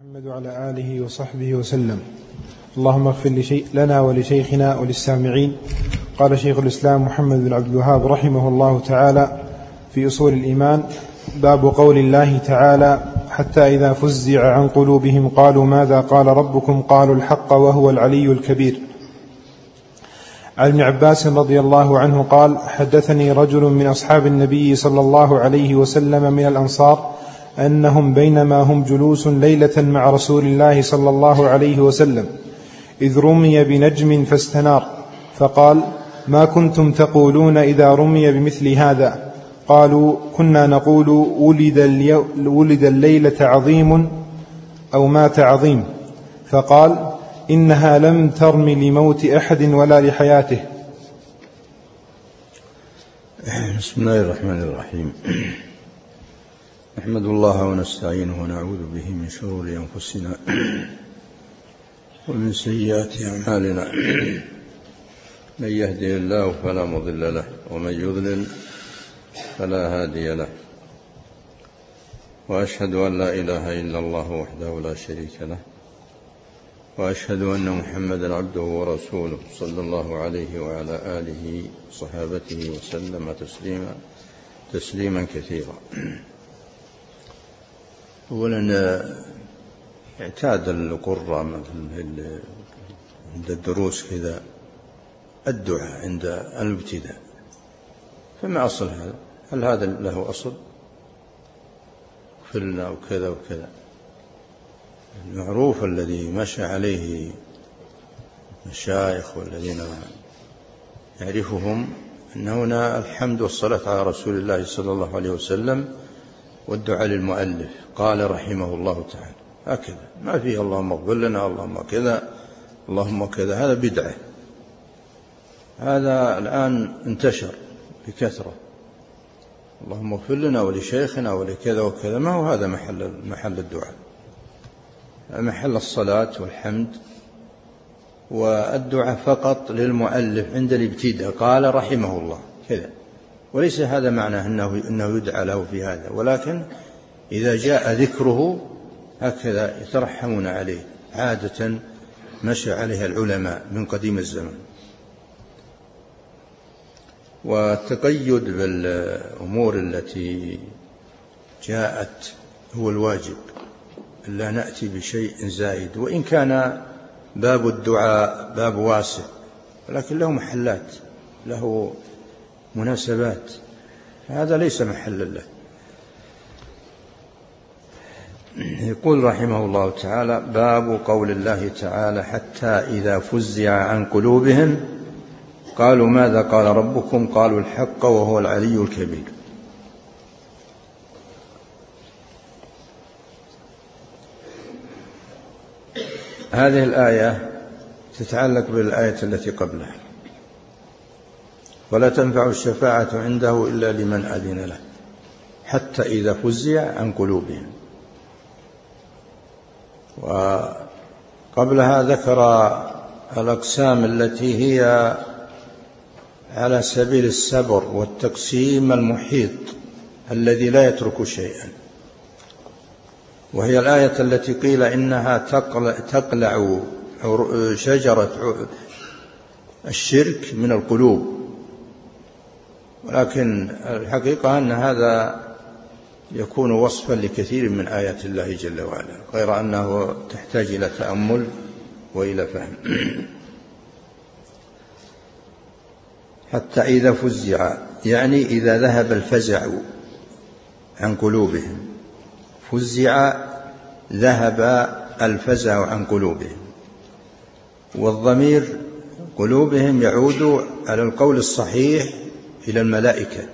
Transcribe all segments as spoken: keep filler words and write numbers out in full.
محمد وعلى آله وصحبه وسلم. اللهم اغفر لشيء لنا ولشيخنا وللسامعين. قال شيخ الإسلام محمد بن عبد الوهاب رحمه الله تعالى في أصول الإيمان: باب قول الله تعالى: حتى إذا فزع عن قلوبهم قالوا ماذا قال ربكم قالوا الحق وهو العلي الكبير. عن ابن عباس رضي الله عنه قال: حدثني رجل من أصحاب النبي صلى الله عليه وسلم من الأنصار أنهم بينما هم جلوس ليلة مع رسول الله صلى الله عليه وسلم إذ رمي بنجم فاستنار، فقال: ما كنتم تقولون إذا رمي بمثل هذا؟ قالوا: كنا نقول ولد, ولد الليلة عظيم أو مات عظيم. فقال: إنها لم ترم لموت أحد ولا لحياته. بسم الله الرحمن الرحيم. نحمد الله ونستعينه ونعوذ به من شرور أنفسنا ومن سيئات أعمالنا، من يهده الله فلا مضل له ومن يضلل فلا هادي له، وأشهد أن لا إله إلا الله وحده لا شريك له، وأشهد أن محمدا عبده ورسوله صلى الله عليه وعلى آله وصحابته وسلم تسليما تسليما كثيرا. أولا، اعتاد القراء عند الدروس كذا الدعاء عند الابتداء، فما أصل هذا؟ هل هذا له أصل؟ فلنا وكذا وكذا. المعروف الذي مشى عليه مشايخ والذين يعرفهم أن هنا الحمد والصلاة على رسول الله صلى الله عليه وسلم والدعاء للمؤلف. قال رحمه الله تعالى هكذا، ما فيه اللهم اغفر لنا اللهم كذا اللهم كذا، هذا بدعة. هذا الآن انتشر بكثرة، اللهم اغفر لنا ولشيخنا ولكذا وكذا. ما هو هذا محل محل الدعاء، محل الصلاة والحمد والدعاء فقط للمؤلف عند الابتداء. قال رحمه الله كذا، وليس هذا معناه أنه, إنه يدعى له في هذا، ولكن إذا جاء ذكره هكذا يترحمون عليه، عادة مشى عليها العلماء من قديم الزمان. والتقيد بالأمور التي جاءت هو الواجب، لا نأتي بشيء زائد، وإن كان باب الدعاء باب واسع، ولكن له محلات، له مناسبات، هذا ليس محل له. يقول رحمه الله تعالى: باب قول الله تعالى: حتى إذا فزع عن قلوبهم قالوا ماذا قال ربكم قالوا الحق وهو العلي الكبير. هذه الآية تتعلق بالآية التي قبلها: ولا تنفع الشفاعة عنده إلا لمن أذن له حتى إذا فزع عن قلوبهم. وقبلها ذكر الأقسام التي هي على سبيل السبر والتقسيم المحيط الذي لا يترك شيئا، وهي الآية التي قيل إنها تقلع شجرة الشرك من القلوب، ولكن الحقيقة أن هذا يكون وصفا لكثير من آيات الله جل وعلا، غير أنه تحتاج إلى تأمل وإلى فهم. حتى إذا فزع، يعني إذا ذهب الفزع عن قلوبهم. فزع ذهب الفزع عن قلوبهم، والضمير قلوبهم يعود على القول الصحيح إلى الملائكة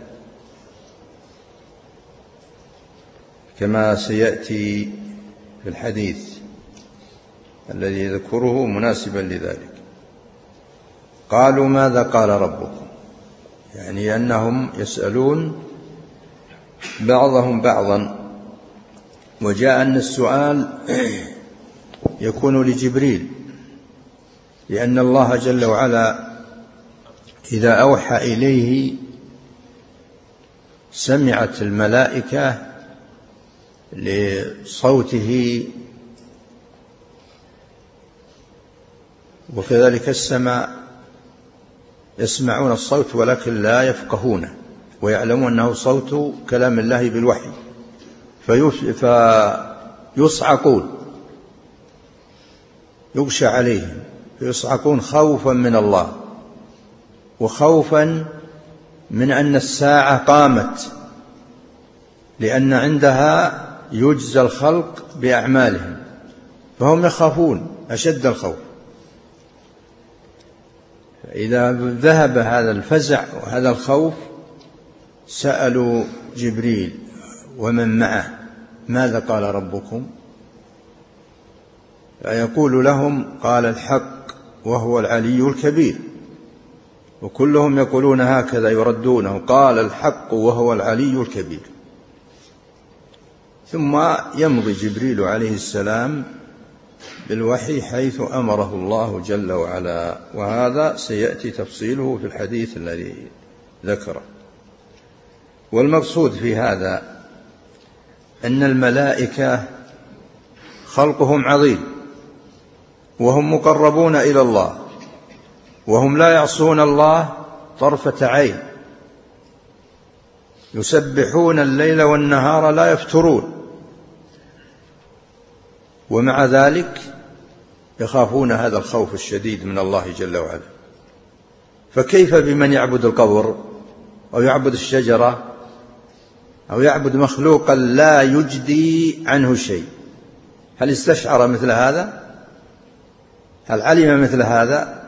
كما سيأتي في الحديث الذي يذكره مناسبا لذلك. قالوا ماذا قال ربكم، يعني أنهم يسألون بعضهم بعضا. وجاء أن السؤال يكون لجبريل، لأن الله جل وعلا إذا أوحى إليه سمعت الملائكة لصوته وكذلك السماء يسمعون الصوت ولكن لا يفقهونه، ويعلمون أنه صوت كلام الله بالوحي، فيصعقون يغشى عليهم فيصعقون خوفا من الله وخوفا من أن الساعة قامت، لأن عندها يجزى الخلق بأعمالهم، فهم يخافون أشد الخوف. فإذا ذهب هذا الفزع وهذا الخوف سألوا جبريل ومن معه ماذا قال ربكم؟ فيقول لهم قال الحق وهو العلي الكبير، وكلهم يقولون هكذا يردونه قال الحق وهو العلي الكبير. ثم يمضي جبريل عليه السلام بالوحي حيث أمره الله جل وعلا، وهذا سيأتي تفصيله في الحديث الذي ذكره. والمقصود في هذا أن الملائكة خلقهم عظيم، وهم مقربون إلى الله، وهم لا يعصون الله طرفة عين، يسبحون الليل والنهار لا يفترون، ومع ذلك يخافون هذا الخوف الشديد من الله جل وعلا. فكيف بمن يعبد القبر أو يعبد الشجرة أو يعبد مخلوقا لا يجدي عنه شيء؟ هل استشعر مثل هذا؟ هل علم مثل هذا؟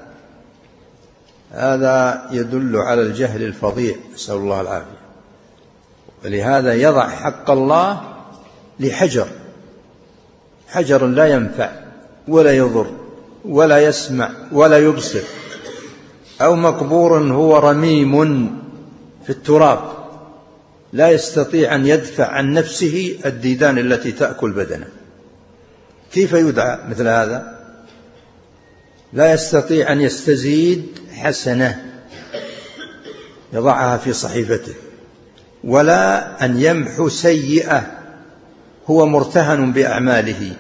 هذا يدل على الجهل الفظيع، نسأل الله العافية. ولهذا يضع حق الله لحجر، حجر لا ينفع ولا يضر ولا يسمع ولا يبصر، أو مقبور هو رميم في التراب لا يستطيع أن يدفع عن نفسه الديدان التي تأكل بدنه. كيف يدعى مثل هذا؟ لا يستطيع أن يستزيد حسنة يضعها في صحيفته، ولا أن يمحو سيئة هو مرتهن بأعماله.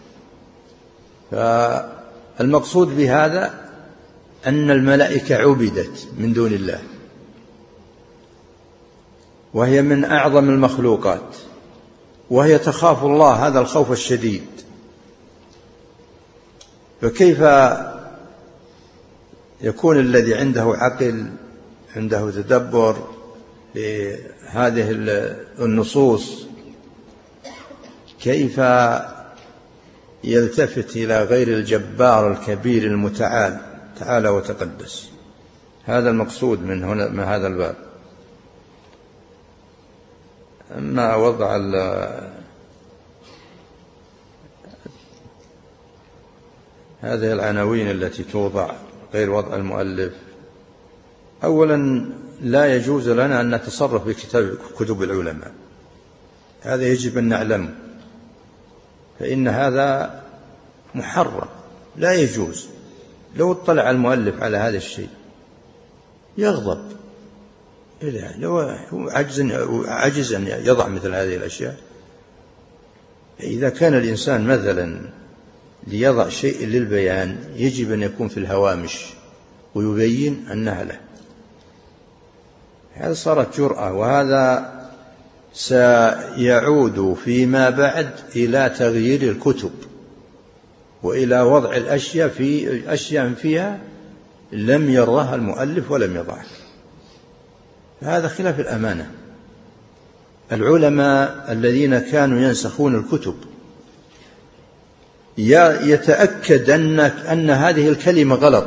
فالمقصود بهذا أن الملائكة عبدت من دون الله، وهي من أعظم المخلوقات، وهي تخاف الله هذا الخوف الشديد. فكيف يكون الذي عنده عقل، عنده تدبر لهذه النصوص، كيف يلتفت إلى غير الجبار الكبير المتعال تعالى وتقدس؟ هذا المقصود من هنا من هذا الباب. أما وضع هذه العناوين التي توضع غير وضع المؤلف، أولا لا يجوز لنا أن نتصرف بكتاب كتب العلماء، هذا يجب أن نعلم، فإن هذا محرم لا يجوز. لو اطلع المؤلف على هذا الشيء يغضب، لو عجز أن يضع مثل هذه الأشياء. إذا كان الإنسان مثلا ليضع شيء للبيان يجب أن يكون في الهوامش ويبين أنها له. هذا صارت جرأة، وهذا سيعود فيما بعد إلى تغيير الكتب وإلى وضع الأشياء في أشياء فيها لم يرضها المؤلف ولم يضعها. هذا خلاف الأمانة. العلماء الذين كانوا ينسخون الكتب يتأكد أن, أن هذه الكلمة غلط،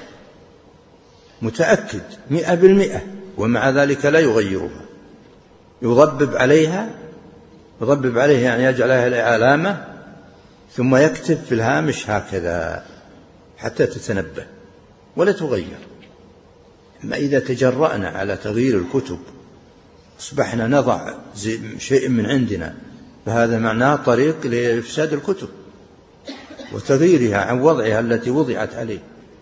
متأكد مئة بالمئة، ومع ذلك لا يغيرها، يضبب عليها يضبب عليها يعني يجعل لها علامة، ثم يكتب في الهامش هكذا حتى تتنبه ولا تغير. أما إذا تجرأنا على تغيير الكتب أصبحنا نضع شيء من عندنا، فهذا معناه طريق لإفساد الكتب وتغييرها عن وضعها التي وضعت عليه.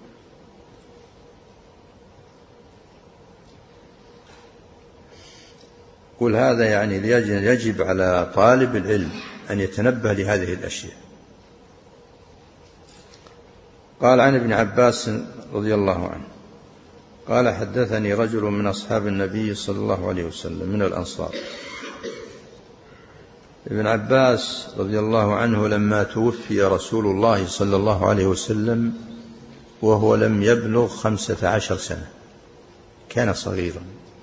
قل هذا يعني يجب على طالب العلم أن يتنبه لهذه الأشياء. قال عن ابن عباس رضي الله عنه قال حدثني رجل من أصحاب النبي صلى الله عليه وسلم من الأنصار. ابن عباس رضي الله عنه لما توفي رسول الله صلى الله عليه وسلم وهو لم يبلغ خمسة عشر سنة، كان صغيرا.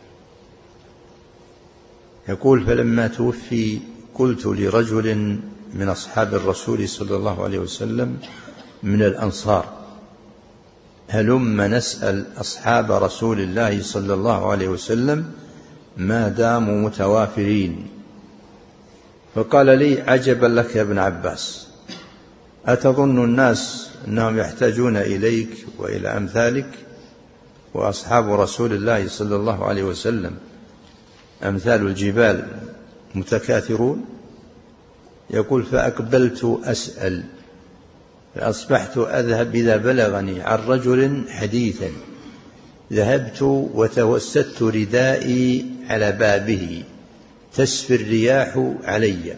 يقول فلما توفي قلت لرجل من أصحاب الرسول صلى الله عليه وسلم من الأنصار هلم نسأل أصحاب رسول الله صلى الله عليه وسلم ما داموا متوافرين. فقال لي عجبا لك يا ابن عباس، أتظن الناس أنهم يحتاجون إليك وإلى أمثالك؟ وأصحاب رسول الله صلى الله عليه وسلم أمثال الجبال متكاثرون. يقول فأقبلت أسأل فأصبحت أذهب إذا بلغني عن رجل حديثا ذهبت وتوسدت ردائي على بابه تسفي الرياح علي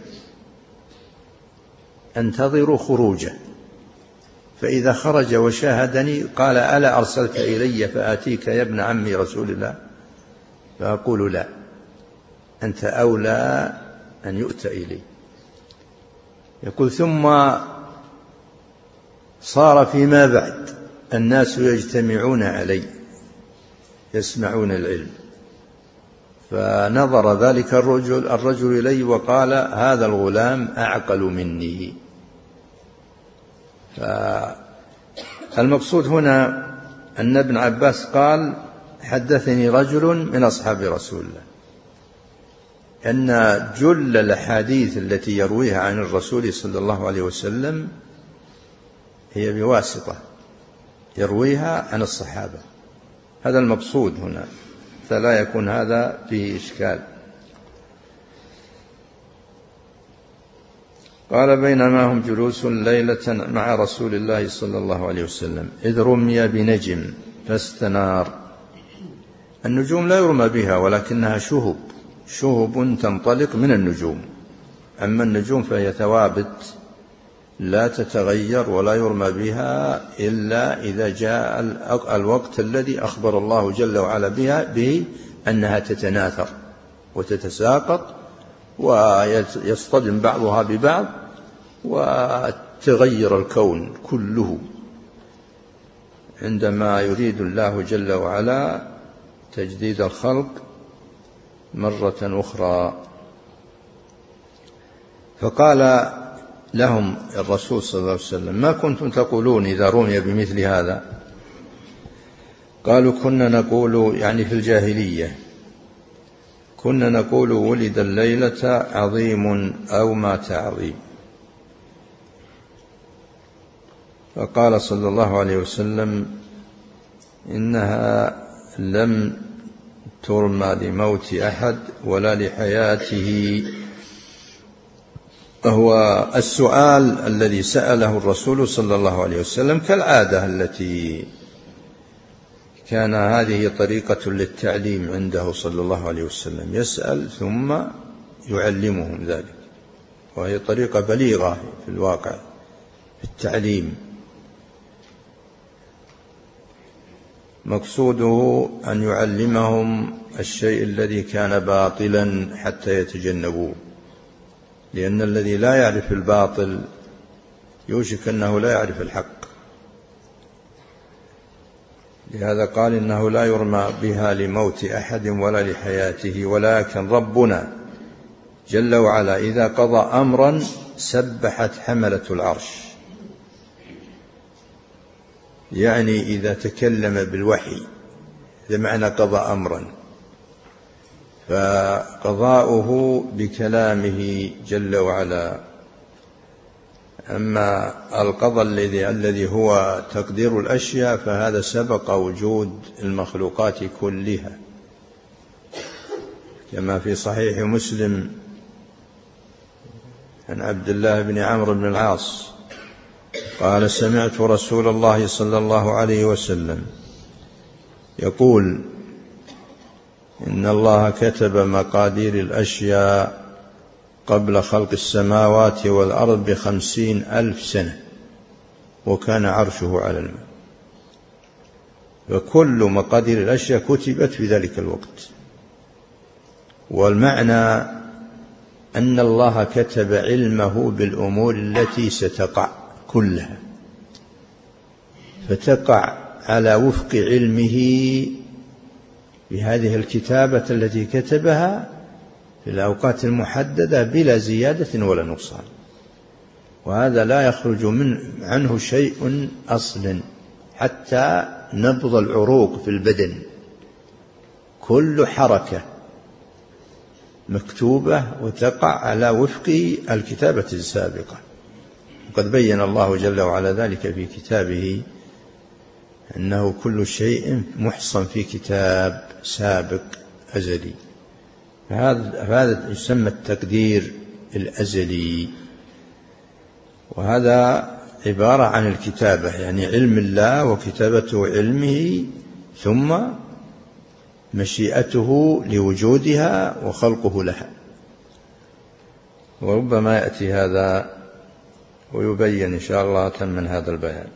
أنتظر خروجه، فإذا خرج وشاهدني قال ألا أرسلت إلي فآتيك يا ابن عم رسول الله؟ فأقول لا، أنت أولى أن يؤتى إلي. يقول ثم صار فيما بعد الناس يجتمعون علي يسمعون العلم، فنظر ذلك الرجل, الرجل إلي وقال هذا الغلام أعقل مني. فالمقصود هنا أن ابن عباس قال حدثني رجل من أصحاب رسول الله، أن جل الأحاديث التي يرويها عن الرسول صلى الله عليه وسلم هي بواسطة يرويها عن الصحابة. هذا المقصود هنا، فلا يكون هذا فيه إشكال. قال بينما هم جلوس ليلة مع رسول الله صلى الله عليه وسلم إذ رمي بنجم فاستنار. النجوم لا يرمى بها ولكنها شهب شهب تنطلق من النجوم، أما النجوم فهي ثوابت لا تتغير ولا يرمى بها إلا إذا جاء الوقت الذي أخبر الله جل وعلا بها به أنها تتناثر وتتساقط ويصطدم بعضها ببعض وتغير الكون كله عندما يريد الله جل وعلا تجديد الخلق مرة أخرى. فقال لهم الرسول صلى الله عليه وسلم ما كنتم تقولون إذا رمي بمثل هذا؟ قالوا كنا نقول يعني في الجاهلية كنا نقول ولد الليلة عظيم أو مات عظيم. فقال صلى الله عليه وسلم إنها لم ترمى لموت أحد ولا لحياته. هو السؤال الذي سأله الرسول صلى الله عليه وسلم كالعادة التي كان هذه طريقة للتعليم عنده صلى الله عليه وسلم، يسأل ثم يعلمهم ذلك، وهي طريقة بليغة في الواقع في التعليم. مقصوده أن يعلمهم الشيء الذي كان باطلا حتى يتجنبوه، لأن الذي لا يعرف الباطل يوشك أنه لا يعرف الحق. لهذا قال إنه لا يرمى بها لموت أحد ولا لحياته، ولكن ربنا جل وعلا إذا قضى أمرا سبحت حملة العرش، يعني إذا تكلم بالوحي هذا معنى قضى أمرا، فقضاؤه بكلامه جل وعلا. أما القضاء الذي الذي هو تقدير الأشياء فهذا سبق وجود المخلوقات كلها، كما في صحيح مسلم عن عبد الله بن عمرو بن العاص قال سمعت رسول الله صلى الله عليه وسلم يقول إن الله كتب مقادير الأشياء قبل خلق السماوات والأرض بخمسين ألف سنة، وكان عرشه على الماء. فكل مقادير الأشياء كتبت في ذلك الوقت. والمعنى أن الله كتب علمه بالأمور التي ستقع كلها، فتقع على وفق علمه بهذه الكتابة التي كتبها في الأوقات المحددة بلا زيادة ولا نقصان. وهذا لا يخرج من عنه شيء أصلا، حتى نبض العروق في البدن كل حركة مكتوبة وتقع على وفق الكتابة السابقة. وقد بين الله جل وعلا ذلك في كتابه، أنه كل شيء محصن في كتاب سابق أزلي. فهذا يسمى التقدير الأزلي، وهذا عبارة عن الكتابة، يعني علم الله وكتابته علمه، ثم مشيئته لوجودها وخلقه لها. وربما يأتي هذا ويبين إن شاء الله من هذا البيان.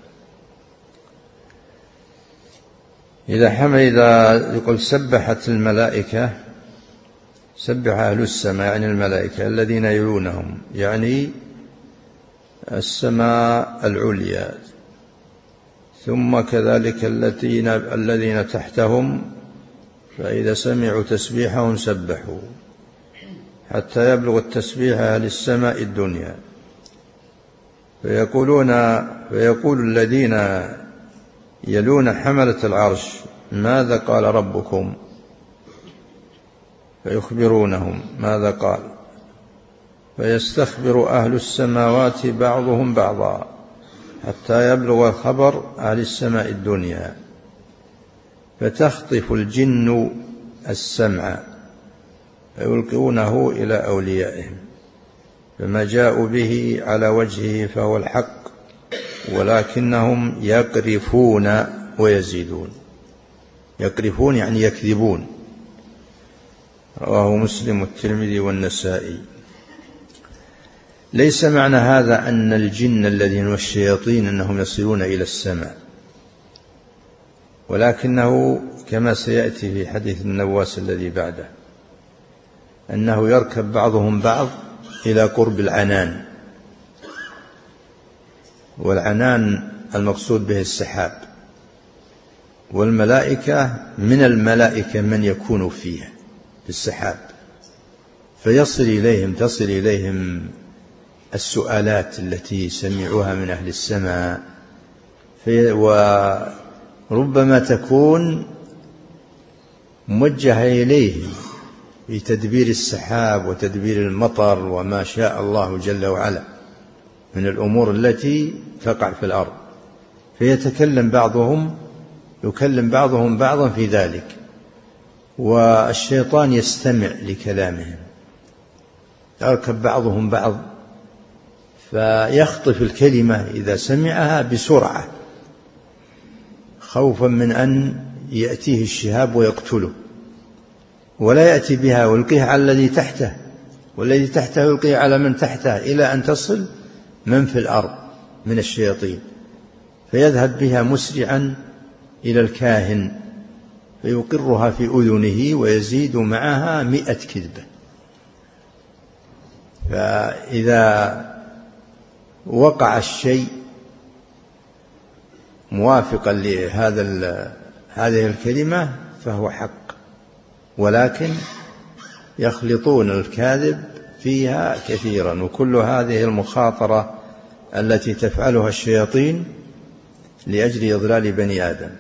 إذا حمل إذا يقول سبحت الملائكة، سبح أهل السماء يعني الملائكة الذين يلونهم، يعني السماء العليا، ثم كذلك الذين الذين تحتهم، فإذا سمعوا تسبيحهم سبحوا حتى يبلغ التسبيح أهل السماء الدنيا. فيقولون فيقول الذين يلون حملة العرش ماذا قال ربكم؟ فيخبرونهم ماذا قال، فيستخبر أهل السماوات بعضهم بعضا حتى يبلغ الخبر أهل السماء الدنيا، فتخطف الجن السمع فيلقونه إلى أوليائهم، فما جاءوا به على وجهه فهو الحق، ولكنهم يقرفون ويزيدون. يقرفون يعني يكذبون. رواه مسلم والترمذي والنسائي. ليس معنى هذا أن الجن الذين والشياطين أنهم يصلون إلى السماء، ولكنه كما سيأتي في حديث النواس الذي بعده أنه يركب بعضهم بعض إلى قرب العنان، والعنان المقصود به السحاب، والملائكة من الملائكة من يكون فيها في السحاب، فيصل إليهم تصل إليهم السؤالات التي سمعوها من أهل السماء، وربما تكون موجهة إليهم في تدبير السحاب وتدبير المطر وما شاء الله جل وعلا من الأمور التي تقع في الأرض، فيتكلم بعضهم يكلم بعضهم بعضا في ذلك، والشيطان يستمع لكلامهم، يركب بعضهم بعض فيخطف الكلمة إذا سمعها بسرعة خوفا من أن يأتيه الشهاب ويقتله، ولا يأتي بها ويلقيها على الذي تحته، والذي تحته يلقيه على من تحته، إلى أن تصل من في الأرض من الشياطين، فيذهب بها مسرعا إلى الكاهن فيقرها في أذنه ويزيد معها مئة كذبة. فإذا وقع الشيء موافقا لهذا هذه الكلمة فهو حق، ولكن يخلطون الكاذب فيها كثيرا. وكل هذه المخاطرة التي تفعلها الشياطين لأجل إضلال بني آدم،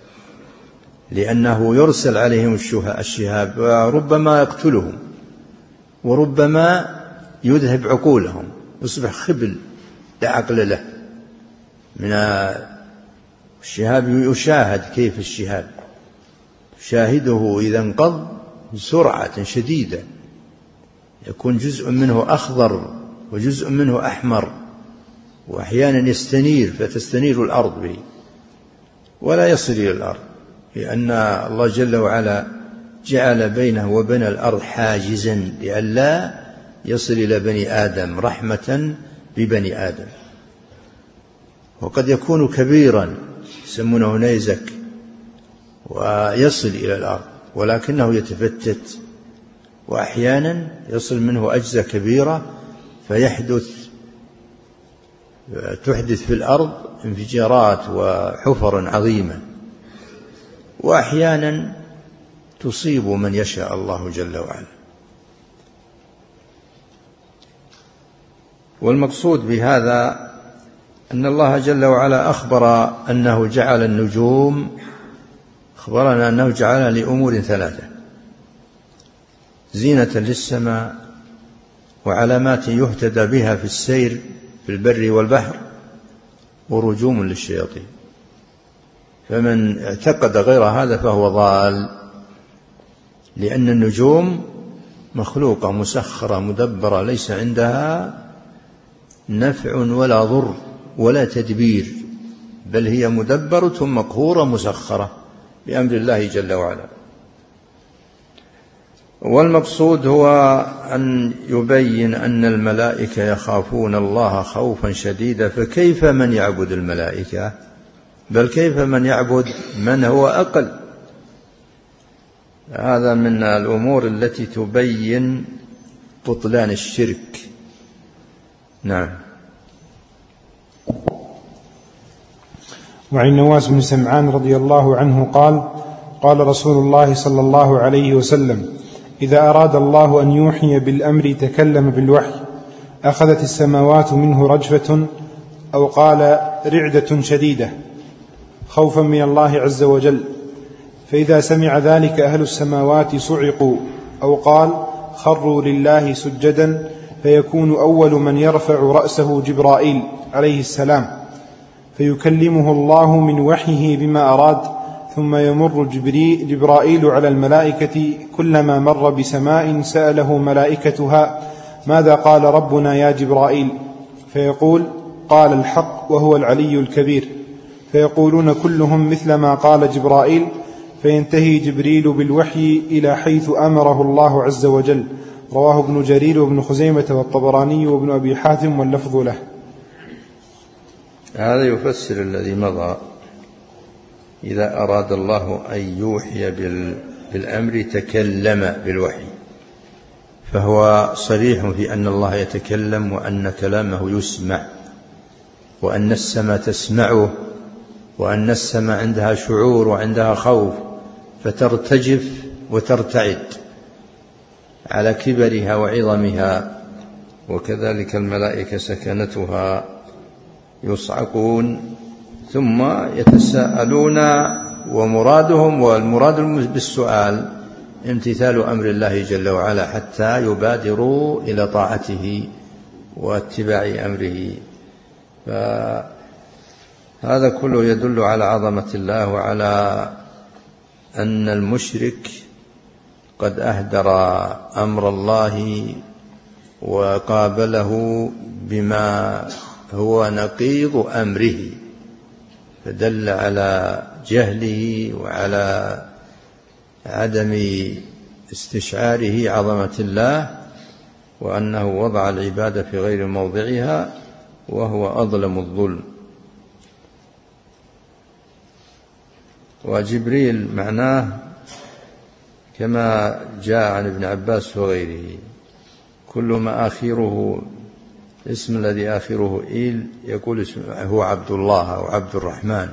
لأنه يرسل عليهم الشهاب وربما يقتلهم وربما يذهب عقولهم، يصبح خبل لا عقل له من الشهاب. يشاهد كيف الشهاب شاهده إذا انقض بسرعة شديدة، يكون جزء منه أخضر وجزء منه أحمر، وأحيانا يستنير فتستنير الأرض به ولا يصل إلى الأرض، لأن الله جل وعلا جعل بينه وبين الأرض حاجزا لئلا يصل إلى بني آدم رحمة ببني آدم. وقد يكون كبيرا يسمونه نيزك ويصل إلى الأرض، ولكنه يتفتت، وأحيانا يصل منه أجزاء كبيرة فيحدث تحدث في الأرض انفجارات وحفر عظيمة، وأحيانا تصيب من يشاء الله جل وعلا. والمقصود بهذا أن الله جل وعلا أخبر أنه جعل النجوم أخبرنا أنه جعلها لأمور ثلاثة: زينة للسماء، وعلامات يهتدى بها في السير في البر والبحر، ورجوم للشياطين. فمن اعتقد غير هذا فهو ضال، لأن النجوم مخلوقة مسخرة مدبرة ليس عندها نفع ولا ضر ولا تدبير، بل هي مدبرة مقهورة مسخرة بأمر الله جل وعلا. والمقصود هو أن يبين أن الملائكة يخافون الله خوفا شديدا، فكيف من يعبد الملائكة؟ بل كيف من يعبد من هو أقل؟ هذا من الأمور التي تبين بطلان الشرك. نعم. وعن نواس بن سمعان رضي الله عنه قال: قال رسول الله صلى الله عليه وسلم: إذا أراد الله أن يوحي بالأمر تكلم بالوحي، أخذت السماوات منه رجفة، أو قال رعدة شديدة، خوفا من الله عز وجل، فإذا سمع ذلك أهل السماوات صعقوا، أو قال خروا لله سجدا، فيكون أول من يرفع رأسه جبرائيل عليه السلام، فيكلمه الله من وحيه بما أراد، ثم يمر جبرائيل على الملائكة، كلما مر بسماء سأله ملائكتها: ماذا قال ربنا يا جبرائيل؟ فيقول: قال الحق وهو العلي الكبير. فيقولون كلهم مثل ما قال جبرائيل، فينتهي جبريل بالوحي إلى حيث أمره الله عز وجل. رواه ابن جرير وابن خزيمة والطبراني وابن أبي حاتم واللفظ له. هذا يفسر الذي مضى: إذا أراد الله أن يوحي بالأمر تكلم بالوحي، فهو صريح في أن الله يتكلم، وأن كلامه يسمع، وأن السماء تسمعه، وأن السماء عندها شعور وعندها خوف، فترتجف وترتعد على كبرها وعظمها. وكذلك الملائكة سكنتها يصعقون ثم يتساءلون، ومرادهم والمراد بالسؤال امتثال أمر الله جل وعلا حتى يبادروا إلى طاعته واتباع أمره. فهذا كله يدل على عظمة الله، وعلى أن المشرك قد أهدر أمر الله وقابله بما هو نقيض أمره، فدل على جهله وعلى عدم استشعاره عظمة الله، وأنه وضع العبادة في غير موضعها، وهو أظلم الظلم. وجبريل معناه كما جاء عن ابن عباس وغيره: كل ما آخره اسم الذي آخره إيل يقول هو عبد الله أو عبد الرحمن،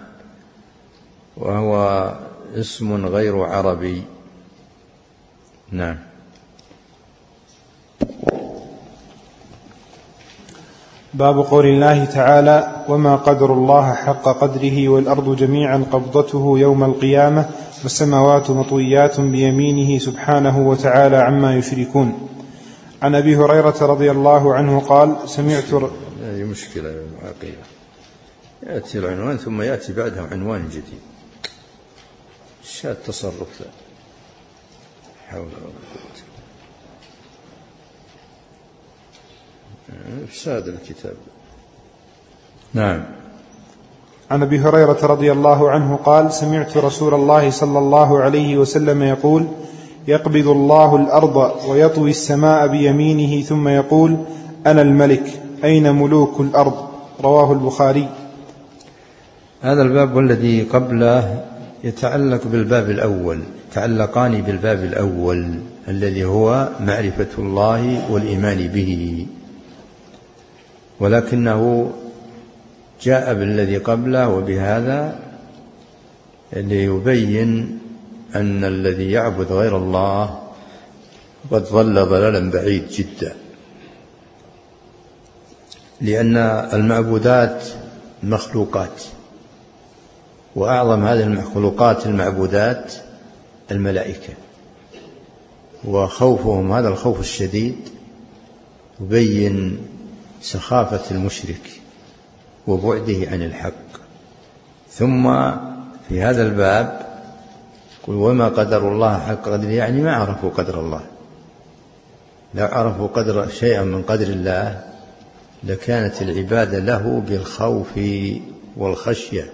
وهو اسم غير عربي. نعم. باب قول الله تعالى: وما قدر الله حق قدره والأرض جميعا قبضته يوم القيامة والسماوات مطويات بيمينه سبحانه وتعالى عما يشركون. عن أبي هريرة رضي الله عنه قال: سمعت ر... هذه مشكلة عقيدة، يأتي العنوان ثم يأتي بعده عنوان جديد، شاء التصرف لا حول ولا قوة، إفساد الكتاب. نعم. عن أبي هريرة رضي الله عنه قال: سمعت رسول الله صلى الله عليه وسلم يقول: يقبض الله الأرض ويطوي السماء بيمينه ثم يقول: أنا الملك، أين ملوك الأرض؟ رواه البخاري. هذا الباب والذي قبله يتعلق بالباب الأول، يتعلقان بالباب الأول الذي هو معرفة الله والإيمان به، ولكنه جاء بالذي قبله وبهذا ليبين أن الذي يعبد غير الله قد ضل ضلالا بعيد جدا، لأن المعبودات مخلوقات، وأعظم هذه المخلوقات المعبودات الملائكة، وخوفهم هذا الخوف الشديد يبين سخافة المشرك وبعده عن الحق. ثم في هذا الباب قل وما قدر الله حق قدره، يعني ما عرفوا قدر الله. لو عرفوا قدر شيئا من قدر الله لكانت العبادة له بالخوف والخشية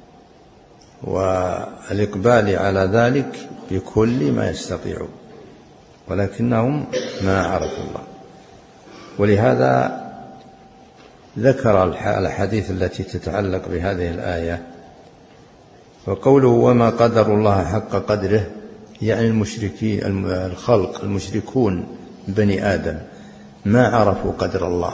والإقبال على ذلك بكل ما يستطيعون، ولكنهم ما عرفوا الله. ولهذا ذكر الحديث التي تتعلق بهذه الآية، وقوله وما قدر الله حق قدره يعني المشركين الخلق المشركون بني آدم ما عرفوا قدر الله.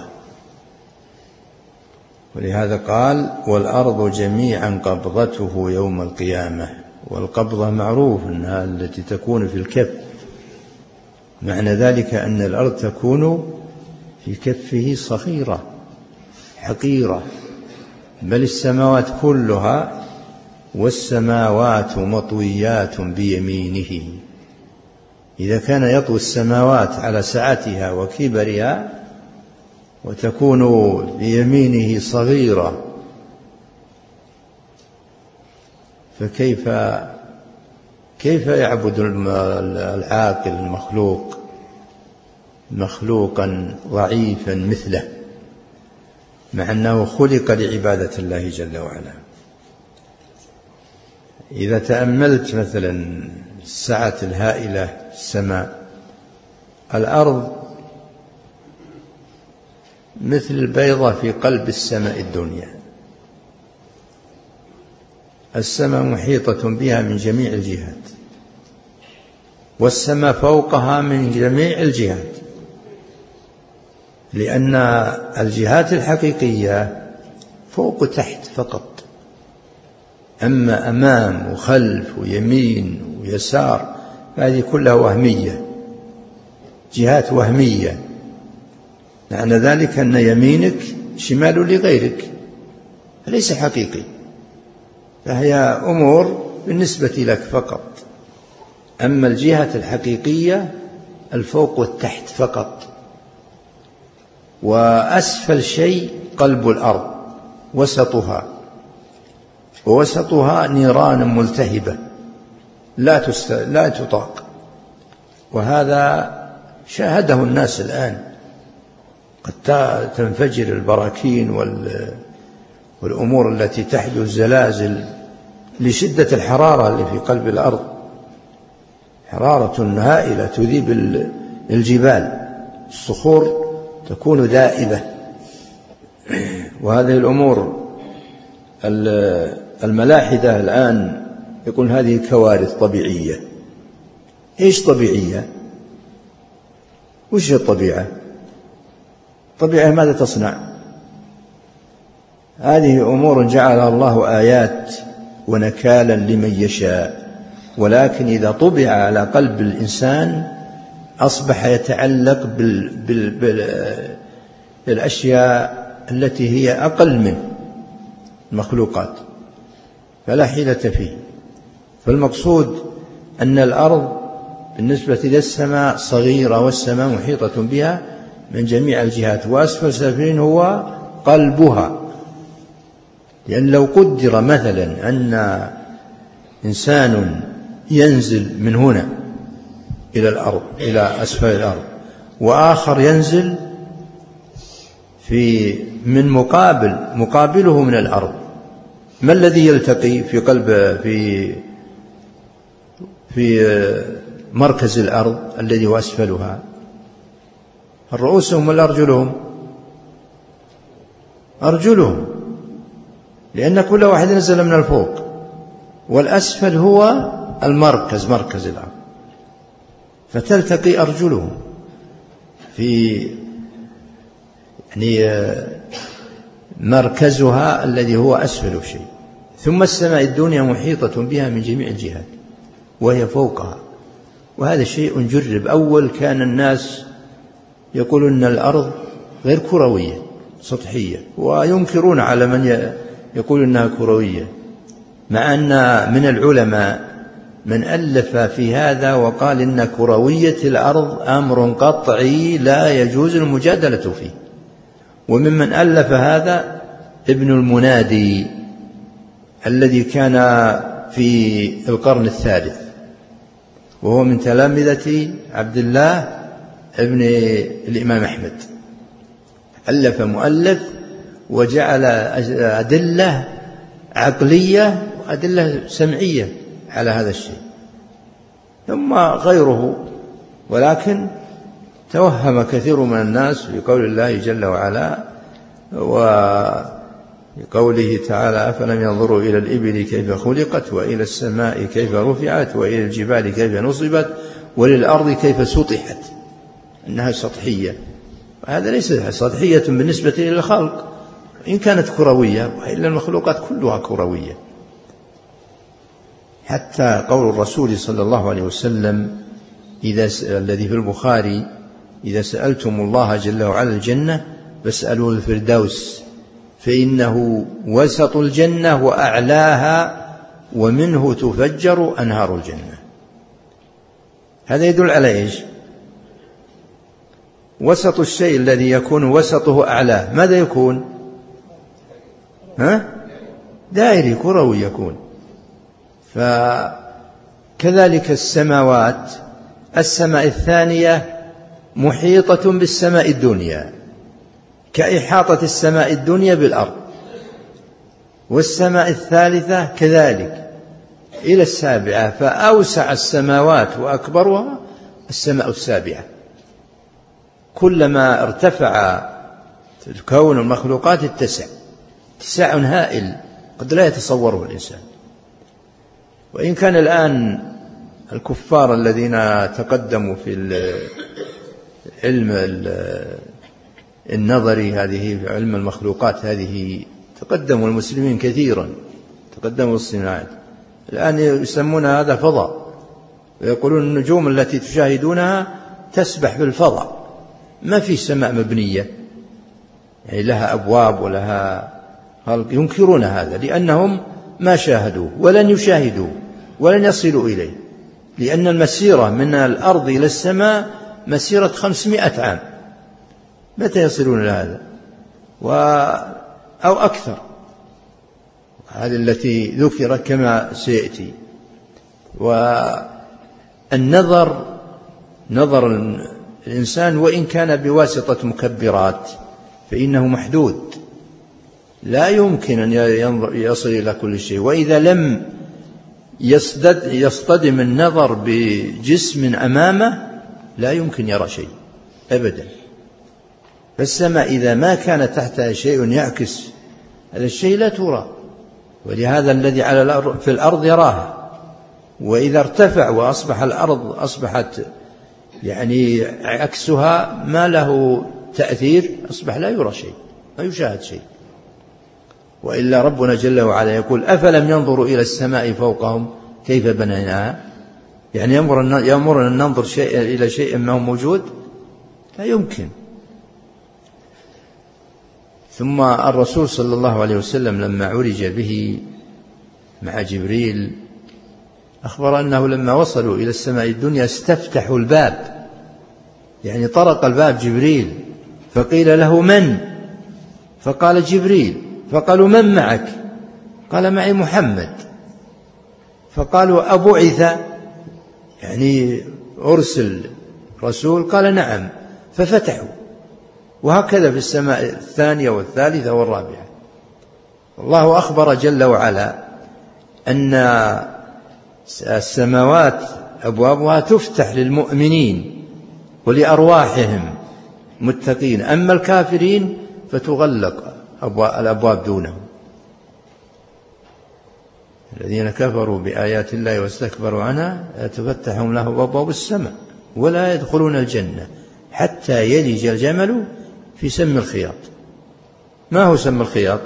ولهذا قال والأرض جميعا قبضته يوم القيامة، والقبضة معروف أنها التي تكون في الكف، معنى ذلك أن الأرض تكون في كفه صغيرة حقيرة، بل السماوات كلها والسماوات مطويات بيمينه. إذا كان يطوي السماوات على سعتها وكبرها وتكون بيمينه صغيرة، فكيف كيف يعبد العاقل المخلوق مخلوقا ضعيفا مثله، مع أنه خلق لعبادة الله جل وعلا؟ إذا تأملت مثلا السعة الهائلة السماء، الأرض مثل البيضة في قلب السماء الدنيا، السماء محيطة بها من جميع الجهات، والسماء فوقها من جميع الجهات، لأن الجهات الحقيقية فوق وتحت فقط، أما أمام وخلف ويمين ويسار هذه كلها وهمية، جهات وهمية، معنى ذلك أن يمينك شمال لغيرك، ليس حقيقي، فهي أمور بالنسبة لك فقط. أما الجهة الحقيقية الفوق والتحت فقط، وأسفل شيء قلب الأرض وسطها، ووسطها نيران ملتهبة لا تست... لا تطاق، وهذا شاهده الناس الآن، قد تنفجر البراكين وال... والأمور التي تحدث زلازل لشدة الحرارة اللي في قلب الأرض، حرارة هائلة تذيب الجبال، الصخور تكون ذائبة. وهذه الأمور الملاحدة الآن يقول هذه كوارث طبيعية. إيش طبيعية؟ وش الطبيعة؟ الطبيعة ماذا تصنع؟ هذه أمور جعلها الله آيات ونكالا لمن يشاء، ولكن إذا طبع على قلب الإنسان أصبح يتعلق بال بال بال بالأشياء التي هي أقل من المخلوقات، فلا حيلة فيه. فالمقصود أن الأرض بالنسبة للسماء صغيرة، والسماء محيطة بها من جميع الجهات، وأسفل سافلين هو قلبها. لأن لو قدر مثلا أن إنسان ينزل من هنا إلى الأرض إلى أسفل الأرض، وآخر ينزل في من مقابل مقابله من الأرض، ما الذي يلتقي في قلب في في مركز الأرض الذي هو أسفلها؟ رؤوسهم ولا أرجلهم؟ أرجلهم، لأن كل واحد نزل من الفوق، والأسفل هو المركز، مركز الأرض، فتلتقي أرجلهم في يعني مركزها الذي هو أسفل شيء. ثم السماء الدنيا محيطة بها من جميع الجهات وهي فوقها، وهذا شيء جرب. أول كان الناس يقولون أن الأرض غير كروية سطحية، وينكرون على من يقول أنها كروية، مع أن من العلماء من ألف في هذا وقال إن كروية الأرض أمر قطعي لا يجوز المجادلة فيه. وممن ألف هذا ابن المنادي الذي كان في القرن الثالث، وهو من تلامذة عبد الله ابن الإمام أحمد. ألف مؤلف وجعل أدلة عقلية وأدلة سمعية على هذا الشيء، ثم غيره. ولكن توهم كثير من الناس في قول الله جل وعلا وقوله تعالى: أفلم ينظروا إلى الإبل كيف خلقت وإلى السماء كيف رفعت وإلى الجبال كيف نصبت وللأرض كيف سطحت، إنها سطحية. هذا ليس سطحية بالنسبة للخلق، إن كانت كروية، وإلا المخلوقات كلها كروية. حتى قول الرسول صلى الله عليه وسلم إذا الذي في البخاري: إذا سألتم الله جل وعلا الجنة فاسألوا الفردوس فإنه وسط الجنة وأعلاها ومنه تفجر أنهار الجنة. هذا يدل على إيش؟ وسط الشيء الذي يكون وسطه أعلاه ماذا يكون؟ ها؟ دائري كروي يكون. فكذلك السماوات، السماء الثانية محيطة بالسماء الدنيا كإحاطة السماء الدنيا بالأرض، والسماء الثالثة كذلك إلى السابعة، فأوسع السماوات وأكبرها السماء السابعة. كلما ارتفع كون المخلوقات اتسع اتساع هائل قد لا يتصوره الإنسان. وإن كان الآن الكفار الذين تقدموا في علم النظري هذه، في علم المخلوقات هذه، تقدموا المسلمين كثيرا، تقدموا الصناعات، الآن يسمون هذا فضاء، ويقولون النجوم التي تشاهدونها تسبح في الفضاء، ما في سماء مبنية يعني لها أبواب ولها خلق. ينكرون هذا لأنهم ما شاهدوه ولن يشاهدوه ولن يصلوا إليه، لأن المسيرة من الأرض إلى السماء مسيرة خمسمائة عام، متى يصلون إلى هذا؟ و أو أكثر، هذه التي ذكرت كما سيأتي. والنظر نظر الإنسان وإن كان بواسطة مكبرات فإنه محدود، لا يمكن أن يصل إلى كل شيء. وإذا لم يصطدم النظر بجسم أمامه لا يمكن يرى شيء أبدا. فالسماء إذا ما كان تحتها شيء يعكس هذا الشيء لا ترى، ولهذا الذي على الأرض في الأرض يراها. وإذا ارتفع وأصبح الأرض أصبحت يعني عكسها ما له تأثير، أصبح لا يرى شيء، ما يشاهد شيء. وإلا ربنا جل وعلا يقول: أفلم ينظروا إلى السماء فوقهم كيف بنيناها؟ يعني يأمرنا أن ننظر شيء إلى شيء ما هو موجود؟ لا يمكن. ثم الرسول صلى الله عليه وسلم لما عرج به مع جبريل أخبر أنه لما وصلوا إلى السماء الدنيا استفتحوا الباب، يعني طرق الباب جبريل، فقيل له: من؟ فقال: جبريل. فقالوا: من معك؟ قال: معي محمد. فقالوا: أبعث يعني أرسل رسول؟ قال: نعم. ففتحوا، وهكذا في السماء الثانية والثالثة والرابعة. الله أخبر جل وعلا أن السماوات أبوابها تفتح للمؤمنين ولأرواحهم متقين، أما الكافرين فتغلق الأبواب دونهم. الذين كفروا بآيات الله واستكبروا عنها لا تفتح لهم أبواب السماء ولا يدخلون الجنة حتى يلج الجمل في سم الخياط. ما هو سم الخياط؟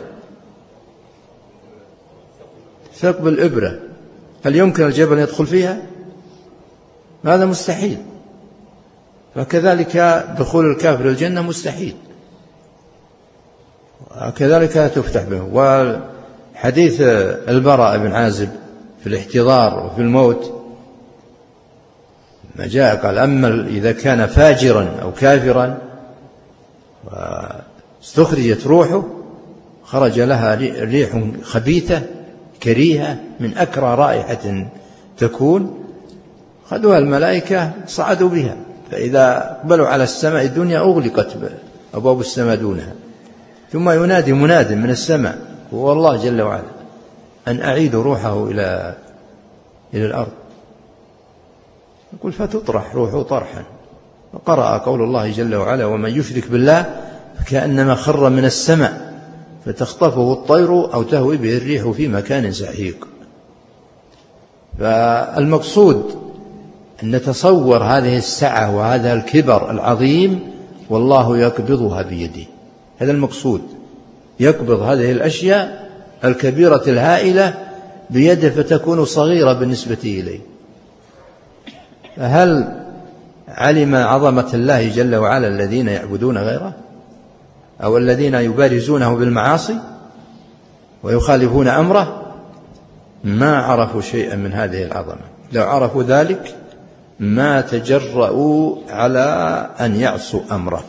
ثقب الإبرة. هل يمكن الجبل أن يدخل فيها؟ هذا مستحيل. فكذلك دخول الكافر الجنة مستحيل، وكذلك تفتح به. وحديث البراء بن عازب في الاحتضار وفي الموت ما جاء قال أما إذا كان فاجرا أو كافرا واستخرجت روحه خرج لها ريح خبيثة كريهة من أكرى رائحة تكون، خذوها الملائكة صعدوا بها، فإذا أقبلوا على السماء الدنيا أغلقت أبواب السماء دونها، ثم ينادي مناد من السماء هو الله جل وعلا أن أعيد روحه إلى إلى الأرض، يقول فتطرح روحه طرحا. وقرأ قول الله جل وعلا ومن يشرك بالله فكأنما خر من السماء فتخطفه الطير أو تهوي به الريح في مكان سحيق. فالمقصود أن نتصور هذه السعة وهذا الكبر العظيم والله يقبضها بيده، هذا المقصود، يقبض هذه الأشياء الكبيرة الهائلة بيده فتكون صغيرة بالنسبة إليه. فهل علم عظمة الله جل وعلا الذين يعبدون غيره أو الذين يبارزونه بالمعاصي ويخالفون أمره؟ ما عرفوا شيئا من هذه العظمة. لو عرفوا ذلك ما تجرؤوا على أن يعصوا أمره.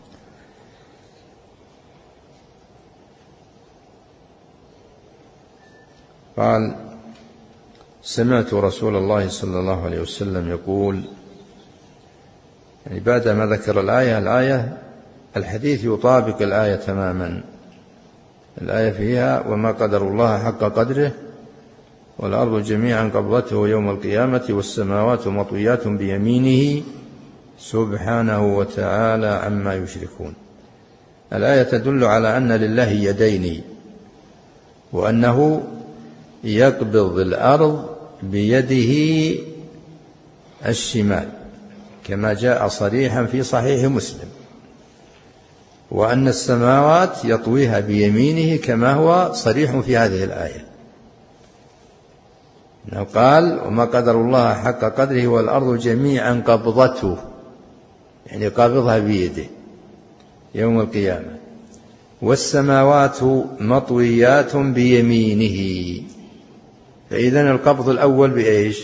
قال سمعت رسول الله صلى الله عليه وسلم يقول، يعني بعدما ذكر الآية الآية الحديث يطابق الآية تماما. الآية فيها وما قدر الله حق قدره والأرض جميعا قبضته يوم القيامة والسماوات مطويات بيمينه سبحانه وتعالى عما يشركون. الآية تدل على أن لله يدين وأنه يقبض الأرض بيده الشمال كما جاء صريحا في صحيح مسلم، وأن السماوات يطويها بيمينه كما هو صريح في هذه الآية. قال وما قدر الله حق قدره والأرض جميعا قبضته، يعني قابضها بيده يوم القيامة، والسماوات مطويات بيمينه. فإذن القبض الأول بإيش؟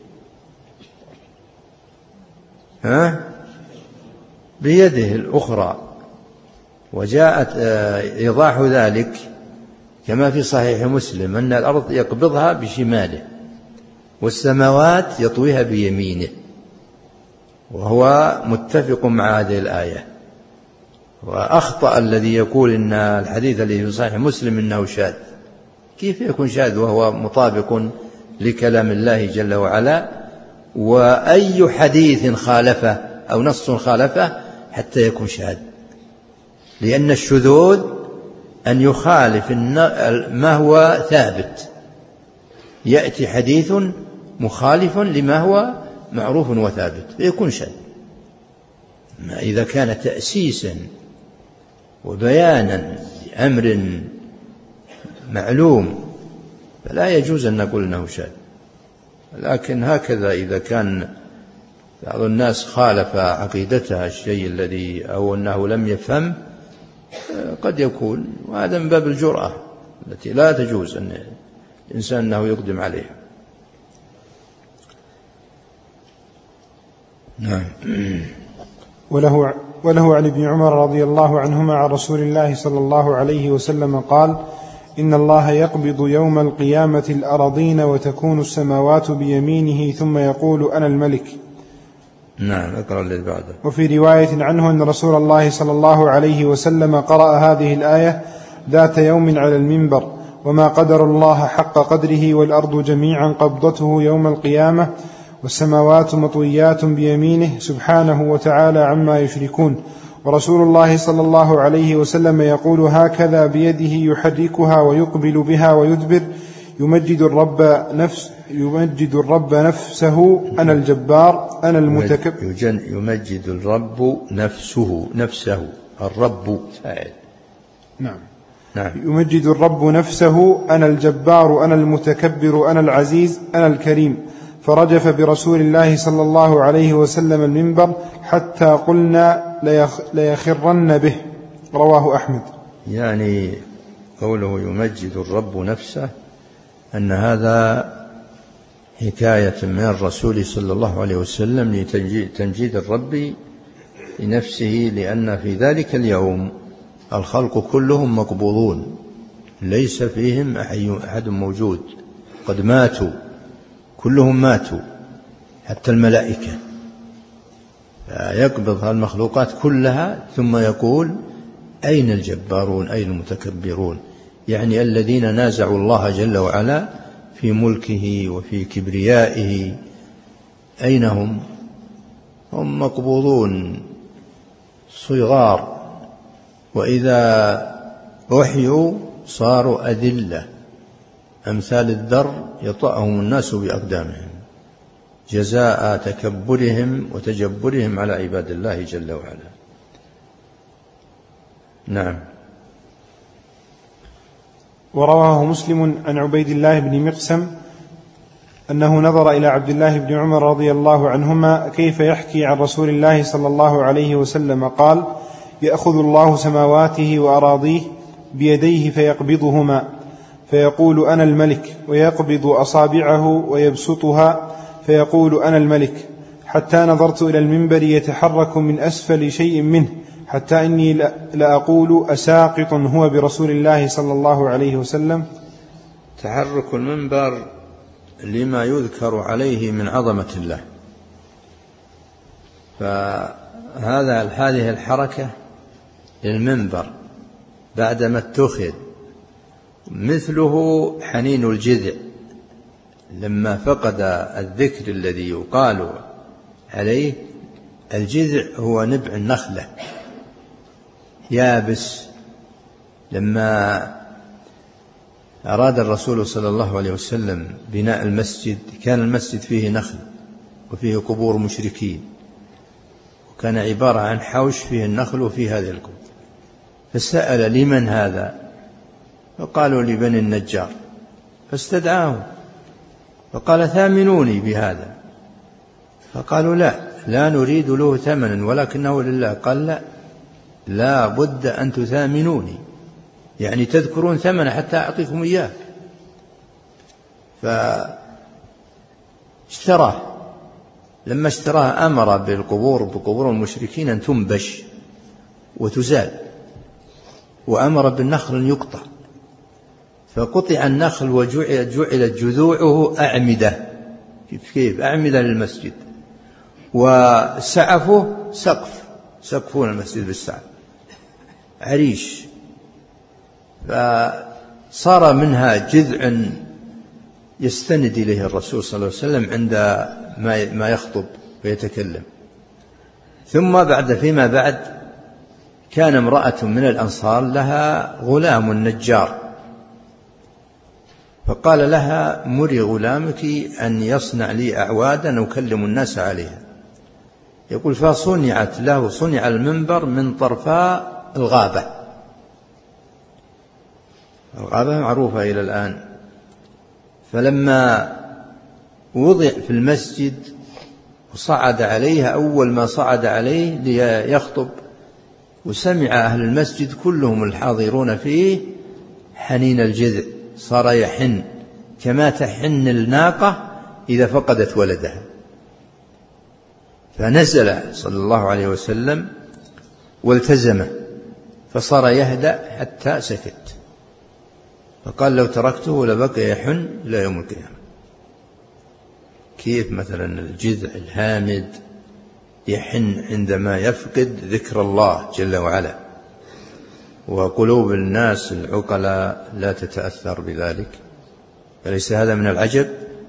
ها؟ بيده الأخرى. وجاءت إيضاح ذلك كما في صحيح مسلم أن الأرض يقبضها بشماله والسماوات يطويها بيمينه، وهو متفق مع هذه الآية. وأخطأ الذي يقول إن الحديث الذي في صحيح مسلم إنه شاذ. كيف يكون شاذ وهو مطابق لكلام الله جل وعلا؟ وأي حديث خالفه أو نص خالفه حتى يكون شاذ؟ لأن الشذوذ أن يخالف ما هو ثابت، يأتي حديث مخالف لما هو معروف وثابت فيكون شاذ. ما إذا كان تأسيسا وبيانا لأمر معلوم فلا يجوز أن نقول أنه شاذ. لكن هكذا إذا كان بعض الناس خالف عقيدتها الشيء الذي أو أنه لم يفهم قد يكون، وهذا من باب الجرأة التي لا تجوز أن الإنسان أنه يقدم عليها. نعم. وله, وله عن ابن عمر رضي الله عنهما عن رسول الله صلى الله عليه وسلم قال إن الله يقبض يوم القيامة الأراضين وتكون السماوات بيمينه ثم يقول أنا الملك. نعم. اقرأ اللي بعده. وفي رواية عنه أن رسول الله صلى الله عليه وسلم قرأ هذه الآية ذات يوم على المنبر وما قدر الله حق قدره والأرض جميعا قبضته يوم القيامة والسماوات مطويات بيمينه سبحانه وتعالى عما يشركون. ورسول الله صلى الله عليه وسلم يقول هكذا بيده يحركها ويقبل بها ويدبر يمجد الرب نفس يمجد الرب نفسه أنا الجبار أنا المتكبر. يمجد الرب نفسه نفسه الرب فاعل. نعم. نعم. يمجد الرب نفسه أنا الجبار أنا المتكبر أنا العزيز أنا الكريم، فرجف برسول الله صلى الله عليه وسلم المنبر حتى قلنا ليخرن به. رواه أحمد. يعني قوله يمجد الرب نفسه أن هذا حكاية من الرسول صلى الله عليه وسلم لتمجيد الرب لنفسه، لأن في ذلك اليوم الخلق كلهم مقبوضون ليس فيهم أحد موجود، قد ماتوا كلهم ماتوا حتى الملائكة، يقبض المخلوقات كلها ثم يقول أين الجبارون أين المتكبرون، يعني الذين نازعوا الله جل وعلا في ملكه وفي كبريائه أين هم؟ هم مقبوضون صغار، وإذا أحيوا صاروا أذلة أمثال الذر يطأهم الناس بأقدامهم جزاء تكبرهم وتجبرهم على عباد الله جل وعلا. نعم. ورواه مسلم عن عبيد الله بن مقسم أنه نظر إلى عبد الله بن عمر رضي الله عنهما كيف يحكي عن رسول الله صلى الله عليه وسلم قال: يأخذ الله سماواته وأراضيه بيديه فيقبضهما فيقول أنا الملك، ويقبض أصابعه ويبسطها فيقول أنا الملك، حتى نظرت إلى المنبر يتحرك من أسفل شيء منه، حتى إني لأقول أساقط هو برسول الله صلى الله عليه وسلم. تحرك المنبر لما يذكر عليه من عظمة الله، فهذا هذه الحركة للمنبر بعدما اتخذ مثله حنين الجذع لما فقد الذكر الذي يقال عليه. الجذع هو نبع النخلة يابس، لما أراد الرسول صلى الله عليه وسلم بناء المسجد كان المسجد فيه نخل وفيه قبور مشركين، وكان عبارة عن حوش فيه النخل وفيه هذه القبور، فسأل لمن هذا؟ فقالوا لبني النجار، فاستدعاه فقال ثامنوني بهذا، فقالوا لا لا نريد له ثمنا ولكنه لله. قال لا لا بد أن تثامنوني، يعني تذكرون ثمن حتى أعطيكم إياه. فاشتراه، لما اشتراه أمر بالقبور بقبور المشركين أن تنبش وتزال، وأمر بالنخل أن يقطع، فقطع النخل وجعلت جذوعه أعمدة، كيف أعمدة للمسجد، وسعفه سقف، سقفون المسجد بالسعف عريش، فصار منها جذع يستند إليه الرسول صلى الله عليه وسلم عند ما يخطب ويتكلم. ثم بعد فيما بعد كان امرأة من الأنصار لها غلام نجار، فقال لها مري غلامك أن يصنع لي أعوادا أكلم الناس عليها. يقول فصنعت له، صنع المنبر من طرفاء الغابة، الغابة معروفة إلى الآن. فلما وضع في المسجد وصعد عليها، أول ما صعد عليه ليخطب وسمع أهل المسجد كلهم الحاضرون فيه حنين الجذع، صار يحن كما تحن الناقة إذا فقدت ولدها، فنزل صلى الله عليه وسلم والتزمه، فصار يهدأ حتى سكت، فقال لو تركته لبقى يحن إلى يوم القيامة. كيف مثلا الجذع الهامد يحن عندما يفقد ذكر الله جل وعلا، وقلوب الناس العقلاء لا تتأثر بذلك. أليس هذا من العجب؟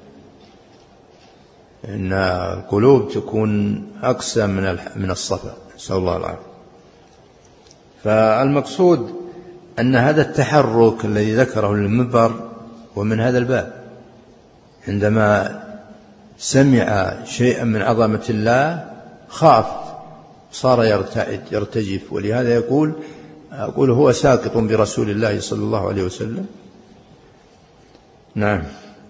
إن القلوب تكون أقسى من من الصفا، نسأل الله العافية. فالمقصود أن هذا التحرك الذي ذكره المنبر ومن هذا الباب عندما سمع شيئا من عظمة الله خاف، صار يرتعد يرتجف، ولهذا يقول أقول هو ساقط برسول الله صلى الله عليه وسلم. نعم.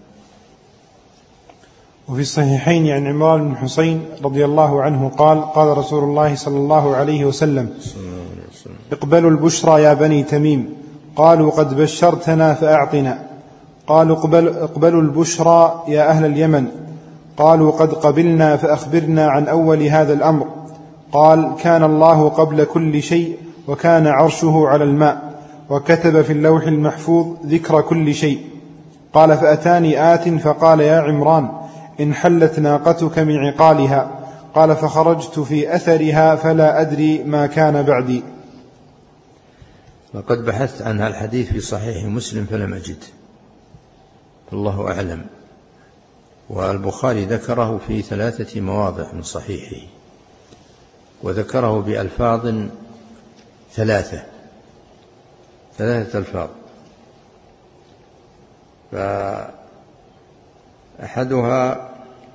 وفي الصحيحين عن عمران بن حسين رضي الله عنه قال قال رسول الله صلى الله عليه وسلم اقبلوا البشرى يا بني تميم. قالوا قد بشرتنا فأعطنا. قالوا اقبلوا البشرى يا أهل اليمن. قالوا قد قبلنا فأخبرنا عن أول هذا الأمر. قال كان الله قبل كل شيء وكان عرشه على الماء وكتب في اللوح المحفوظ ذكر كل شيء. قال فأتاني آت فقال يا عمران انحلت ناقتك من عقالها. قال فخرجت في أثرها فلا أدري ما كان بعدي. وقد بحثت عن هذا الحديث في صحيح مسلم فلم أجد، الله أعلم. والبخاري ذكره في ثلاثة مواضع من صحيحه، وذكره بألفاظ ثلاثة ثلاثة ألفاظ، فأحدها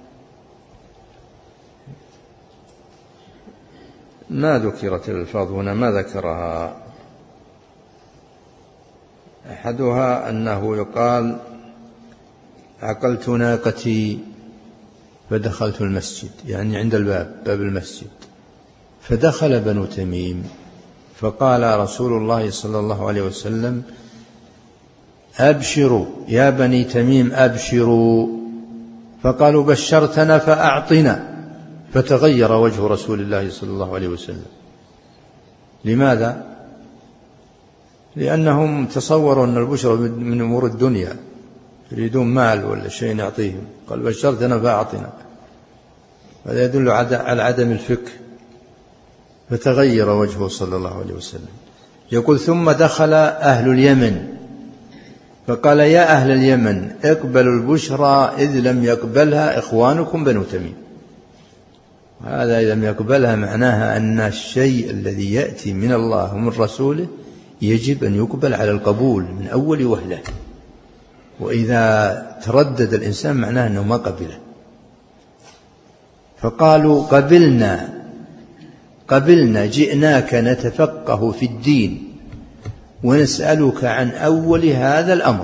ما ذكرت الألفاظ هنا، ما ذكرها. أحدها أنه يقال عقلت ناقتي فدخلت المسجد، يعني عند الباب، باب المسجد، فدخل بنو تميم فقال رسول الله صلى الله عليه وسلم أبشروا يا بني تميم أبشروا. فقالوا بشرتنا فأعطنا. فتغير وجه رسول الله صلى الله عليه وسلم. لماذا؟ لأنهم تصوروا أن البشرى من أمور الدنيا، يريدون مال ولا شيء يعطيهم. قال بشرتنا فأعطنا، هذا يدل على عدم الفقه. فتغير وجهه صلى الله عليه وسلم. يقول ثم دخل أهل اليمن فقال يا أهل اليمن اقبلوا البشرى إذ لم يقبلها إخوانكم بنو تميم. هذا إذا لم يقبلها معناها أن الشيء الذي يأتي من الله ومن رسوله يجب أن يقبل على القبول من أول وهلة، وإذا تردد الإنسان معناه أنه ما قبله. فقالوا قبلنا قبلنا جئناك نتفقه في الدين ونسألك عن أول هذا الأمر.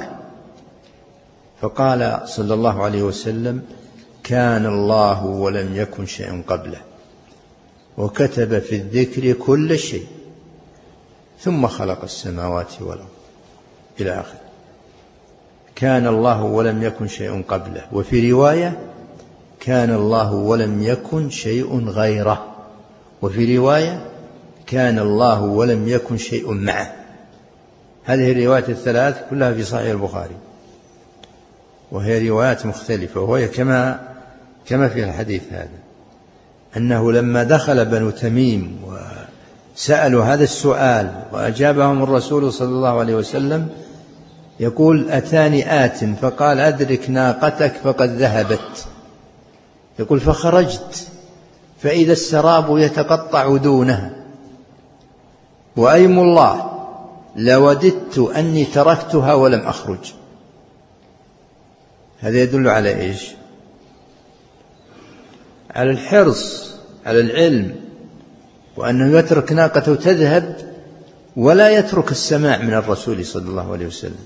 فقال صلى الله عليه وسلم كان الله ولم يكن شيء قبله وكتب في الذكر كل شيء ثم خلق السماوات والأرض إلى آخر. كان الله ولم يكن شيء قبله. وفي رواية كان الله ولم يكن شيء غيره. وفي رواية كان الله ولم يكن شيء معه. هذه الروايات الثلاث كلها في صحيح البخاري، وهي روايات مختلفة، وهي كما كما في الحديث هذا، أنه لما دخل بنو تميم وسألوا هذا السؤال وأجابهم الرسول صلى الله عليه وسلم، يقول أتاني آت فقال أدرك ناقتك فقد ذهبت. يقول فخرجت فإذا السراب يتقطع دونها، وأيم الله لوددت أني تركتها ولم أخرج. هذا يدل على إيش؟ على الحرص على العلم، وأنه يترك ناقته تذهب ولا يترك السماع من الرسول صلى الله عليه وسلم.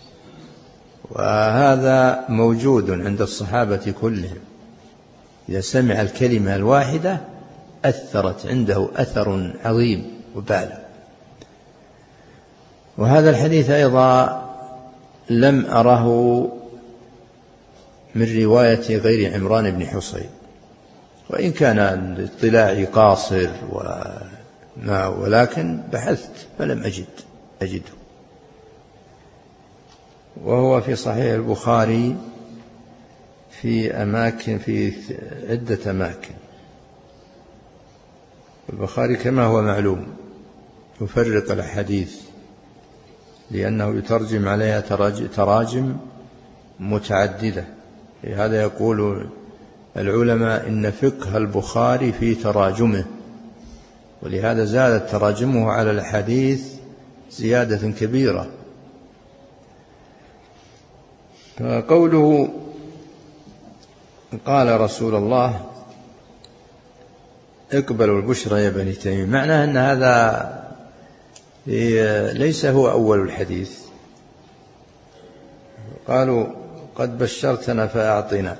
وهذا موجود عند الصحابة كلهم، إذا سمع الكلمة الواحدة أثرت عنده أثر عظيم وبالغ. وهذا الحديث أيضا لم أره من رواية غير عمران بن حسين، وإن كان الاطلاع قاصر وما ولكن بحثت فلم أجد أجده. وهو في صحيح البخاري في أماكن، في عدة أماكن. البخاري كما هو معلوم يفرق الأحاديث لأنه يترجم عليها تراجم متعددة. لهذا يقول العلماء إن فقه البخاري في تراجمه، ولهذا زادت تراجمه على الحديث زيادة كبيرة. قوله قال رسول الله اقبلوا البشرى يا بني تميم، معناه أن هذا ليس هو أول الحديث. قالوا قد بشرتنا فأعطنا،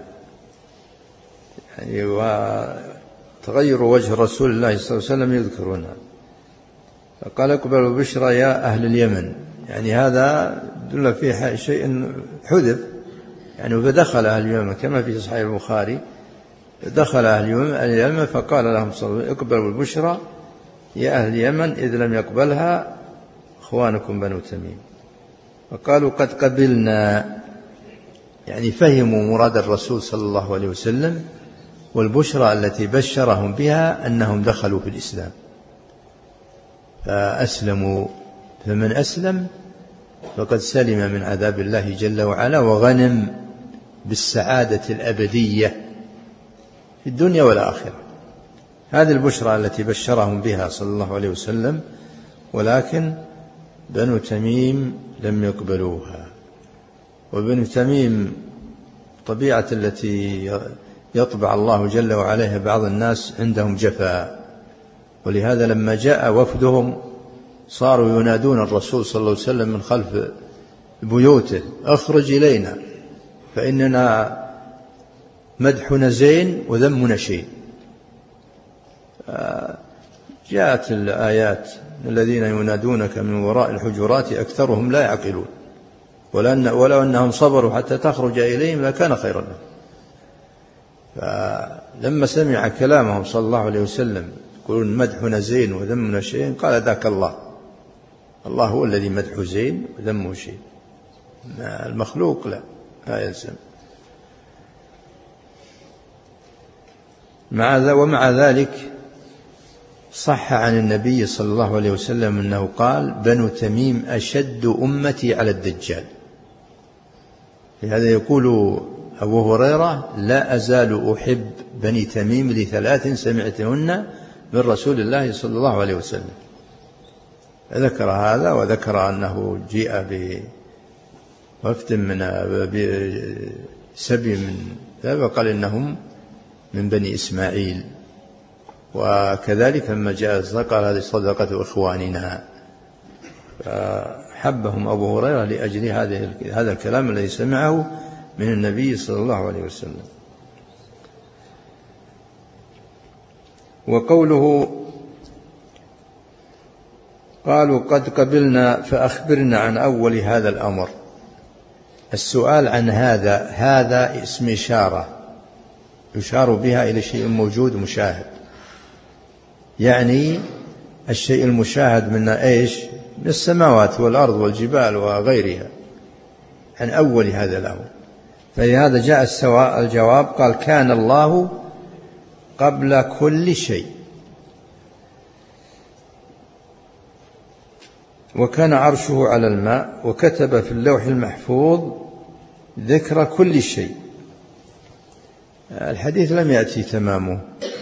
يعني وتغير وجه رسول الله صلى الله عليه وسلم يذكرونها. فقال اقبلوا البشرى يا أهل اليمن، يعني هذا دل فيه شيء حذف، يعني فدخل أهل اليمن كما في صحيح البخاري، دخل أهل اليمن فقال لهم صلى الله عليه وسلم اقبلوا البشرى يا أهل اليمن إذ لم يقبلها إخوانكم بنو تميم. فقالوا قد قبلنا، يعني فهموا مراد الرسول صلى الله عليه وسلم، والبشرى التي بشرهم بها أنهم دخلوا في الإسلام فأسلموا، فمن أسلم فقد سلم من عذاب الله جل وعلا وغنم بالسعادة الأبدية في الدنيا والآخرة. هذه البشرى التي بشرهم بها صلى الله عليه وسلم، ولكن بنو تميم لم يقبلوها. وبنو تميم طبيعة التي يطبع الله جل وعلا بعض الناس عندهم جفاء، ولهذا لما جاء وفدهم صاروا ينادون الرسول صلى الله عليه وسلم من خلف بيوته اخرج إلينا فإننا مدحنا زين وذمنا شين. جاءت الآيات الذين ينادونك من وراء الحجرات أكثرهم لا يعقلون ولو أنهم صبروا حتى تخرج إليهم لكان خيرا لهم. فلما سمع كلامهم صلى الله عليه وسلم يقولون مدحنا زين وذمنا شين، قال ذاك الله، الله هو الذي مدحه زين وذمه شين، المخلوق لا لا يلزم. مع ومع ذلك صح عن النبي صلى الله عليه وسلم أنه قال بنو تميم أشد أمتي على الدجال. لهذا يقول أبو هريرة لا أزال أحب بني تميم لثلاث سمعتهن من رسول الله صلى الله عليه وسلم. ذكر هذا وذكر أنه جيء بوفد من سبي من ذلك وقال إنهم من بني إسماعيل. وكذلك لما جاء الصدقة هذه صدقة إخواننا، حبهم أبو هريرة لأجل هذا الكلام الذي سمعه من النبي صلى الله عليه وسلم. وقوله قالوا قد قبلنا فأخبرنا عن أول هذا الأمر، السؤال عن هذا، هذا اسم إشارة يشار بها إلى شيء موجود مشاهد، يعني الشيء المشاهد من إيش؟ من السماوات والأرض والجبال وغيرها، عن أول هذا الأمر. فلهذا جاء الجواب قال كان الله قبل كل شيء، وكان عرشه على الماء، وكتب في اللوح المحفوظ ذكر كل شيء. الحديث لم يأتي تمامه.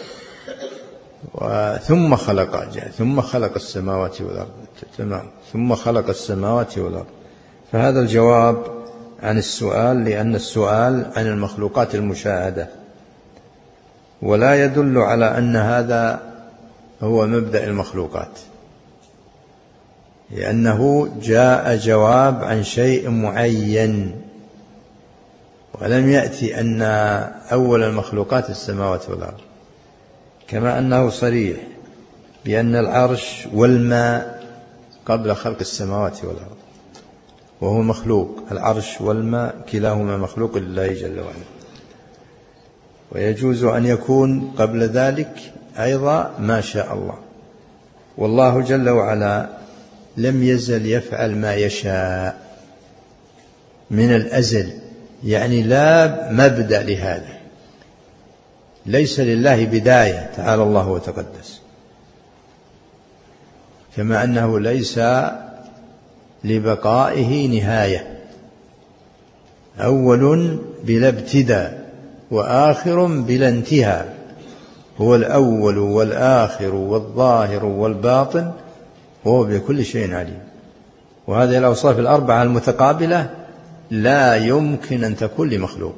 ثم خلق جاء ثم خلق السماوات والأرض تمام ثم خلق السماوات والأرض. فهذا الجواب عن السؤال، لأن السؤال عن المخلوقات المشاهدة، ولا يدل على أن هذا هو مبدأ المخلوقات، لأنه جاء جواب عن شيء معين، ولم يأتي أن أول المخلوقات السماوات والأرض، كما أنه صريح بأن العرش والماء قبل خلق السماوات والأرض، وهو مخلوق. العرش والماء كلاهما مخلوق لله جل وعلا، ويجوز أن يكون قبل ذلك أيضا ما شاء الله. والله جل وعلا لم يزل يفعل ما يشاء من الأزل، يعني لا مبدأ لهذا، ليس لله بداية تعالى الله وتقدس، كما أنه ليس لبقائه نهاية، أول بلا ابتداء وآخر بلا انتهاء، هو الأول والآخر والظاهر والباطن، وهو بكل شيء عليم. وهذه الأوصاف الأربعة المتقابلة لا يمكن أن تكون لمخلوق.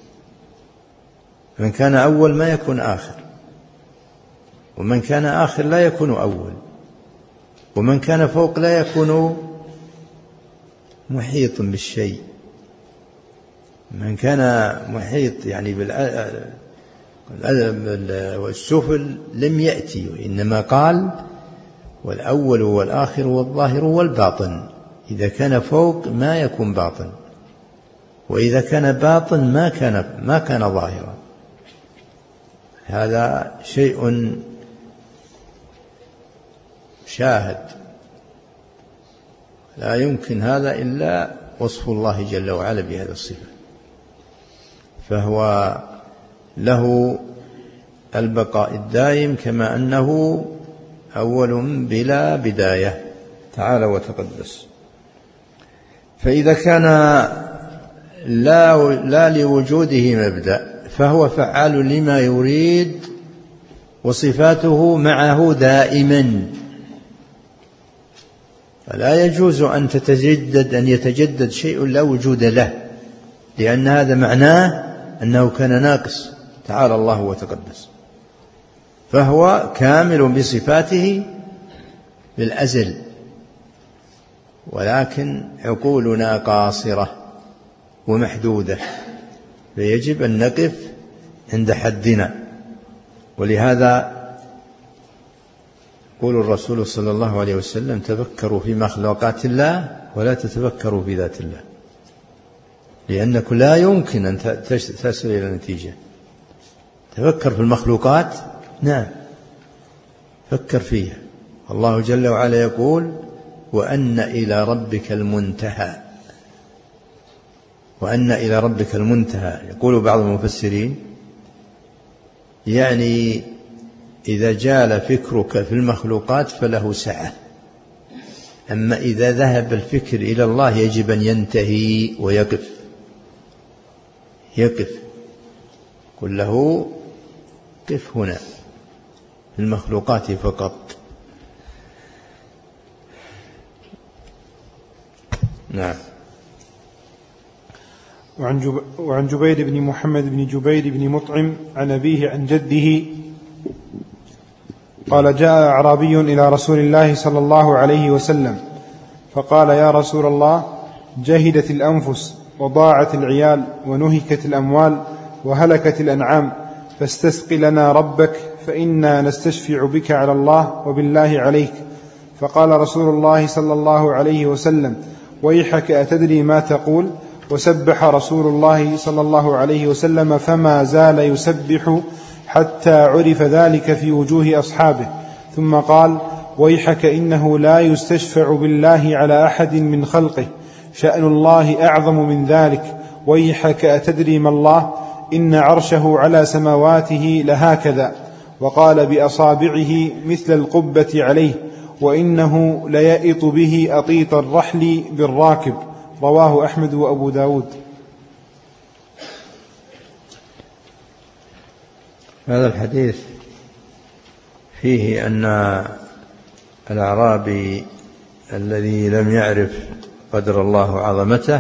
من كان أول ما يكون آخر، ومن كان آخر لا يكون أول، ومن كان فوق لا يكون محيط بالشيء. من كان محيط يعني والسفل لم يأتي، وإنما قال والأول والآخر والظاهر والباطن. إذا كان فوق ما يكون باطن، وإذا كان باطن ما كان ما كان ظاهرا. هذا شيء شاهد، لا يمكن هذا إلا وصف الله جل وعلا بهذه الصفة. فهو له البقاء الدائم كما أنه أول بلا بداية تعالى وتقدس. فإذا كان لا, لا لوجوده مبدأ فهو فعال لما يريد، وصفاته معه دائما، فلا يجوز أن تتجدد أن يتجدد شيء لا وجود له، لأن هذا معناه أنه كان ناقص تعالى الله وتقدس. فهو كامل بصفاته بالأزل، ولكن عقولنا قاصرة ومحدودة، فيجب أن نقف عند حدنا. ولهذا يقول الرسول صلى الله عليه وسلم: تفكروا في مخلوقات الله ولا تتفكروا في ذات الله، لأنك لا يمكن أن تصل إلى نتيجة. تفكر في المخلوقات، نعم فكر فيها. الله جل وعلا يقول: وأن إلى ربك المنتهى. وأن إلى ربك المنتهى. يقول بعض المفسرين يعني إذا جال فكرك في المخلوقات فله سعة، أما إذا ذهب الفكر إلى الله يجب أن ينتهي ويقف يقف قل له قف هنا في المخلوقات فقط. نعم. وعن, جب... وعن جبير بن محمد بن جبير بن مطعم عن أبيه عن جده قال: جاء أعرابي إلى رسول الله صلى الله عليه وسلم فقال: يا رسول الله، جهدت الأنفس وضاعت العيال ونهكت الأموال وهلكت الأنعام، فاستسق لنا ربك فإنا نستشفع بك على الله وبالله عليك. فقال رسول الله صلى الله عليه وسلم: ويحك أتدري ما تقول؟ وسبح رسول الله صلى الله عليه وسلم فما زال يسبح حتى عرف ذلك في وجوه أصحابه، ثم قال: ويحك إنه لا يستشفع بالله على أحد من خلقه، شأن الله أعظم من ذلك. ويحك أتدري ما الله؟ إن عرشه على سماواته لهكذا. وقال بأصابعه مثل القبة عليه، وإنه ليئط به أطيط الرحل بالراكب. رواه أحمد وأبو داود. هذا الحديث فيه أن الأعرابي الذي لم يعرف قدر الله وعظمته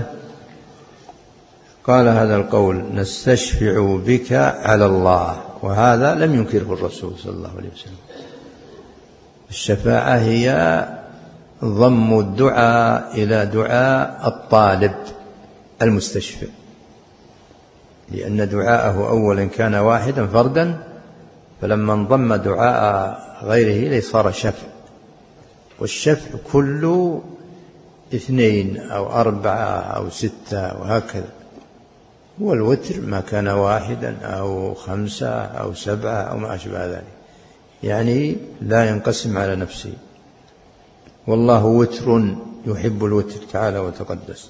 قال هذا القول: نستشفع بك على الله. وهذا لم ينكره الرسول صلى الله عليه وسلم. الشفاعة هي ضم الدعاء إلى دعاء الطالب المستشفع، لأن دعاءه أولا كان واحدا فردا، فلما انضم دعاء غيره صار شفع. والشفع كل اثنين أو أربعة أو ستة وهكذا. والوتر ما كان واحدا أو خمسة أو سبعة أو ما أشبه ذلك، يعني لا ينقسم على نفسه. والله وتر يحب الوتر تعالى وتقدس.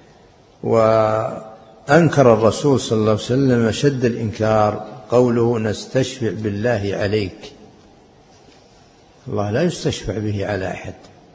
وأنكر الرسول صلى الله عليه وسلم شد الإنكار قوله: نستشفع بالله عليك. الله لا يستشفع به على أحد،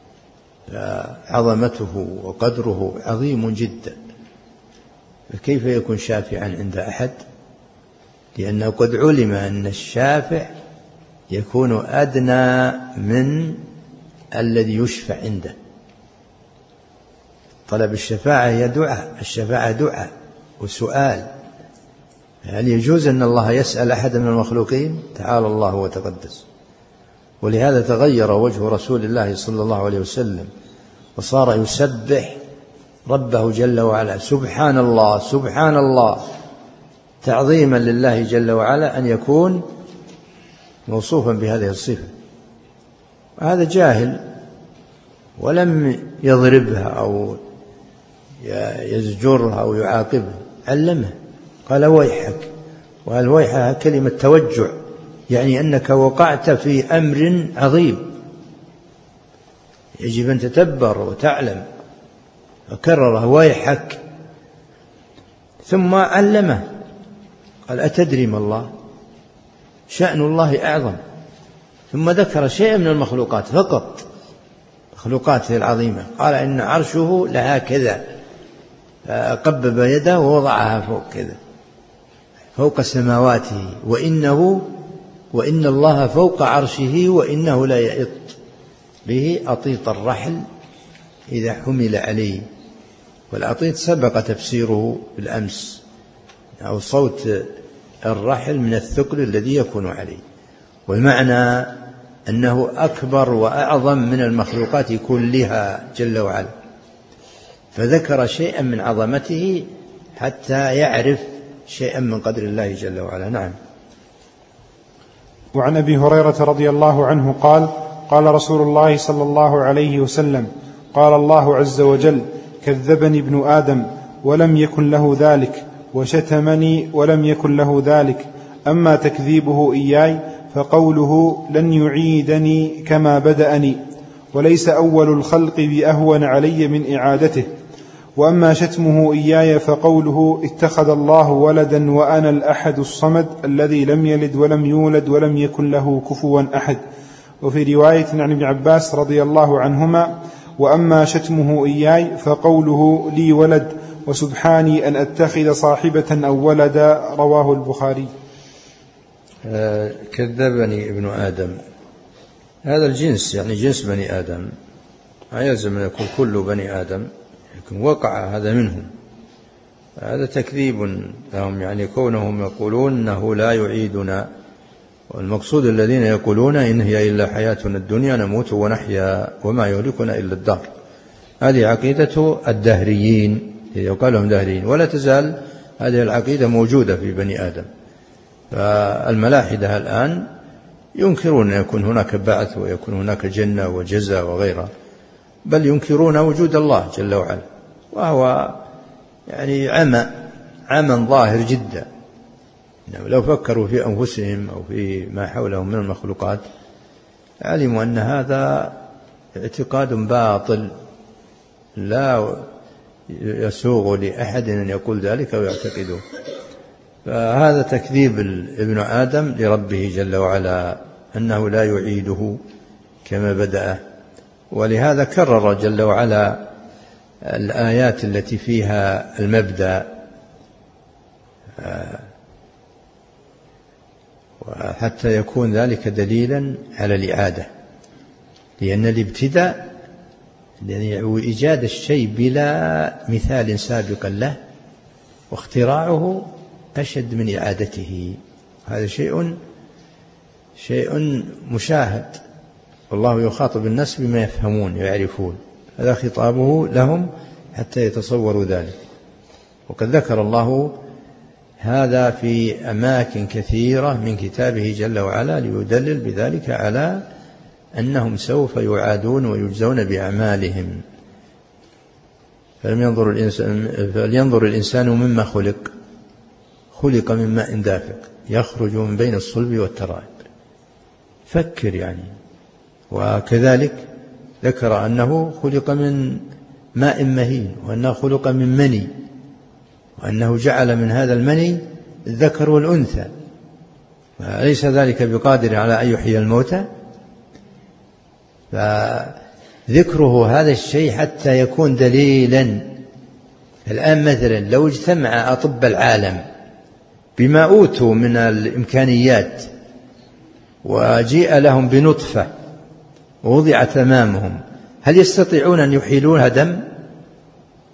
فعظمته وقدره عظيم جدا، فكيف يكون شافعا عند أحد؟ لأنه قد علم أن الشافع يكون أدنى من الذي يشفع عنده. طلب الشفاعة هي دعاء، الشفاعة دعاء وسؤال. هل يجوز أن الله يسأل أحد من المخلوقين؟ تعالى الله وتقدس. ولهذا تغير وجه رسول الله صلى الله عليه وسلم وصار يسبح ربه جل وعلا، سبحان الله سبحان الله، تعظيما لله جل وعلا أن يكون موصوفا بهذه الصفة. هذا جاهل ولم يضربها أو يزجرها أو يعاقبها، علمه قال ويحك. والويحة كلمة توجع، يعني أنك وقعت في أمر عظيم يجب أن تتبر وتعلم، فكرره ويحك. ثم علمه قال أتدري ما الله؟ شأن الله أعظم. ثم ذكر شيئا من المخلوقات فقط، مخلوقاته العظيمة، قال إن عرشه لها كذا، قبب يده ووضعها فوق كذا فوق سماواته، وإنه وإن الله فوق عرشه وإنه لا يئط به أطيط الرحل إذا حمل عليه. والأطيط سبق تفسيره بالأمس، أو صوت الرحل من الثقل الذي يكون عليه. والمعنى أنه أكبر وأعظم من المخلوقات كلها جل وعلا، فذكر شيئا من عظمته حتى يعرف شيئا من قدر الله جل وعلا. نعم. وعن أبي هريرة رضي الله عنه قال قال رسول الله صلى الله عليه وسلم قال الله عز وجل كذبني ابن آدم ولم يكن له ذلك، وشتمني ولم يكن له ذلك، أما تكذيبه إياي فقوله لن يعيدني كما بدأني، وليس أول الخلق بأهون علي من إعادته. وأما شتمه إياي فقوله اتخذ الله ولدا وأنا الأحد الصمد الذي لم يلد ولم يولد ولم يكن له كفوا أحد. وفي رواية عن ابن عباس رضي الله عنهما وأما شتمه إياي فقوله لي ولد وسبحاني أن أتخذ صاحبة أو ولدا، رواه البخاري. كذبني ابن آدم، هذا الجنس يعني جنس بني آدم، ما يلزم أن يكون كل بني آدم، لكن وقع هذا منهم. هذا تكذيب لهم، يعني كونهم يقولون أنه لا يعيدنا، والمقصود الذين يقولون إن هي إلا حياتنا الدنيا نموت ونحيا وما يهلكنا إلا الدهر. هذه عقيدة الدهريين، يقال لهم دهريين، ولا تزال هذه العقيدة موجودة في بني آدم. فالملاحدة الآن ينكرون أن يكون هناك بعث ويكون هناك جنة وجزاء وغيرها، بل ينكرون وجود الله جل وعلا، وهو يعني عمى عمى ظاهر جدا. لو فكروا في أنفسهم أو في ما حولهم من المخلوقات علموا أن هذا اعتقاد باطل لا يسوغ لأحد أن يقول ذلك ويعتقده. فهذا تكذيب ابن آدم لربه جل وعلا أنه لا يعيده كما بدأ. ولهذا كرر جل وعلا الآيات التي فيها المبدأ حتى يكون ذلك دليلا على الإعادة، لأن الابتداء يعني إيجاد الشيء بلا مثال سابق له واختراعه أشد من إعادته. هذا شيء شيء مشاهد، والله يخاطب الناس بما يفهمون ويعرفون، هذا خطابه لهم حتى يتصوروا ذلك. وقد ذكر الله هذا في أماكن كثيرة من كتابه جل وعلا ليدلل بذلك على أنهم سوف يعادون ويجزون بأعمالهم. فلينظر الإنسان, فلينظر الإنسان مما خلق، خلق من ماء دافق يخرج من بين الصلب والترائب. فكر يعني. وكذلك ذكر أنه خلق من ماء مهين، وأنه خلق من مني، وأنه جعل من هذا المني الذكر والأنثى، فليس ذلك بقادر على أن يحيي الموتى. فذكره هذا الشيء حتى يكون دليلا. الآن مثلا لو اجتمع أطباء العالم بما أوتوا من الإمكانيات وجيء لهم بنطفة ووضعت أمامهم، هل يستطيعون أن يحيلونها دم؟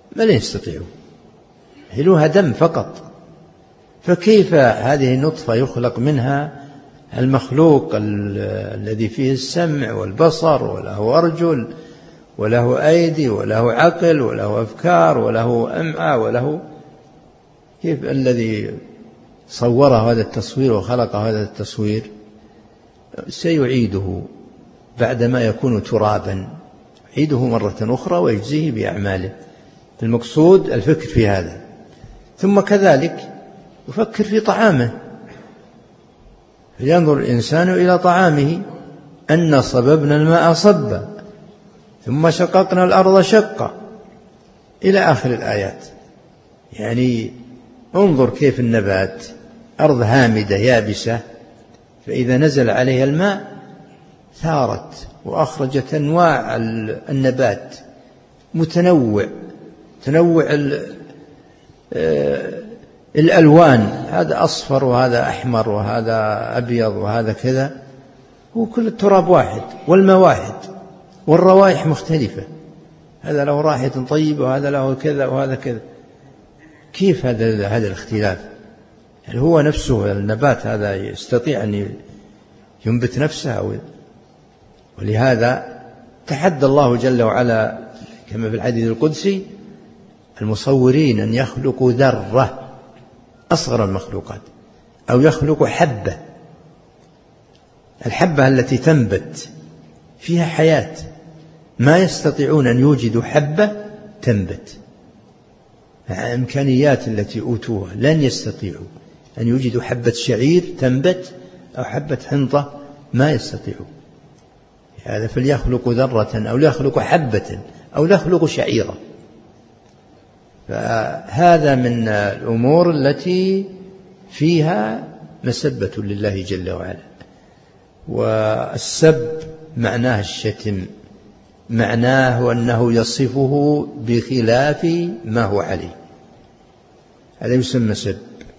ما لا يستطيعون، يحيلوها دم فقط. فكيف هذه النطفة يخلق منها المخلوق الذي فيه السمع والبصر وله أرجل وله أيدي وله عقل وله أفكار وله أمعاء وله، كيف الذي صور هذا التصوير وخلق هذا التصوير سيعيده بعدما يكون ترابا، يعيده مرة أخرى ويجزيه بأعماله. المقصود الفكر في هذا. ثم كذلك يفكر في طعامه، فلينظر الإنسان إلى طعامه أن صببنا الماء صبا ثم شققنا الأرض شقا إلى آخر الآيات. يعني انظر كيف النبات أرض هامدة يابسة، فإذا نزل عليها الماء ثارت وأخرجت أنواع النبات متنوع، تنوع الألوان، هذا أصفر وهذا أحمر وهذا أبيض وهذا كذا، وكل التراب واحد والماء واحد والروائح مختلفة، هذا له رائحة طيبة وهذا له كذا وهذا كذا. كيف هذا هذا الاختلاف؟ يعني هو نفسه النبات هذا يستطيع أن ينبت نفسه؟ ولهذا تحدى الله جل وعلا كما في الحديث القدسي المصورين أن يخلقوا ذرة أصغر المخلوقات أو يخلقوا حبة، الحبة التي تنبت فيها حياة، ما يستطيعون أن يوجدوا حبة تنبت، الإمكانيات التي أوتوها لن يستطيعوا أن يوجدوا حبة شعير تنبت أو حبة حنطة، ما يستطيعوا هذا. فليخلقوا ذرة أو ليخلقوا حبة أو ليخلقوا شعيرا. فهذا من الأمور التي فيها مسبة لله جل وعلا. والسب معناه الشتم، معناه أنه يصفه بخلاف ما هو عليه، هذا يسمى سب.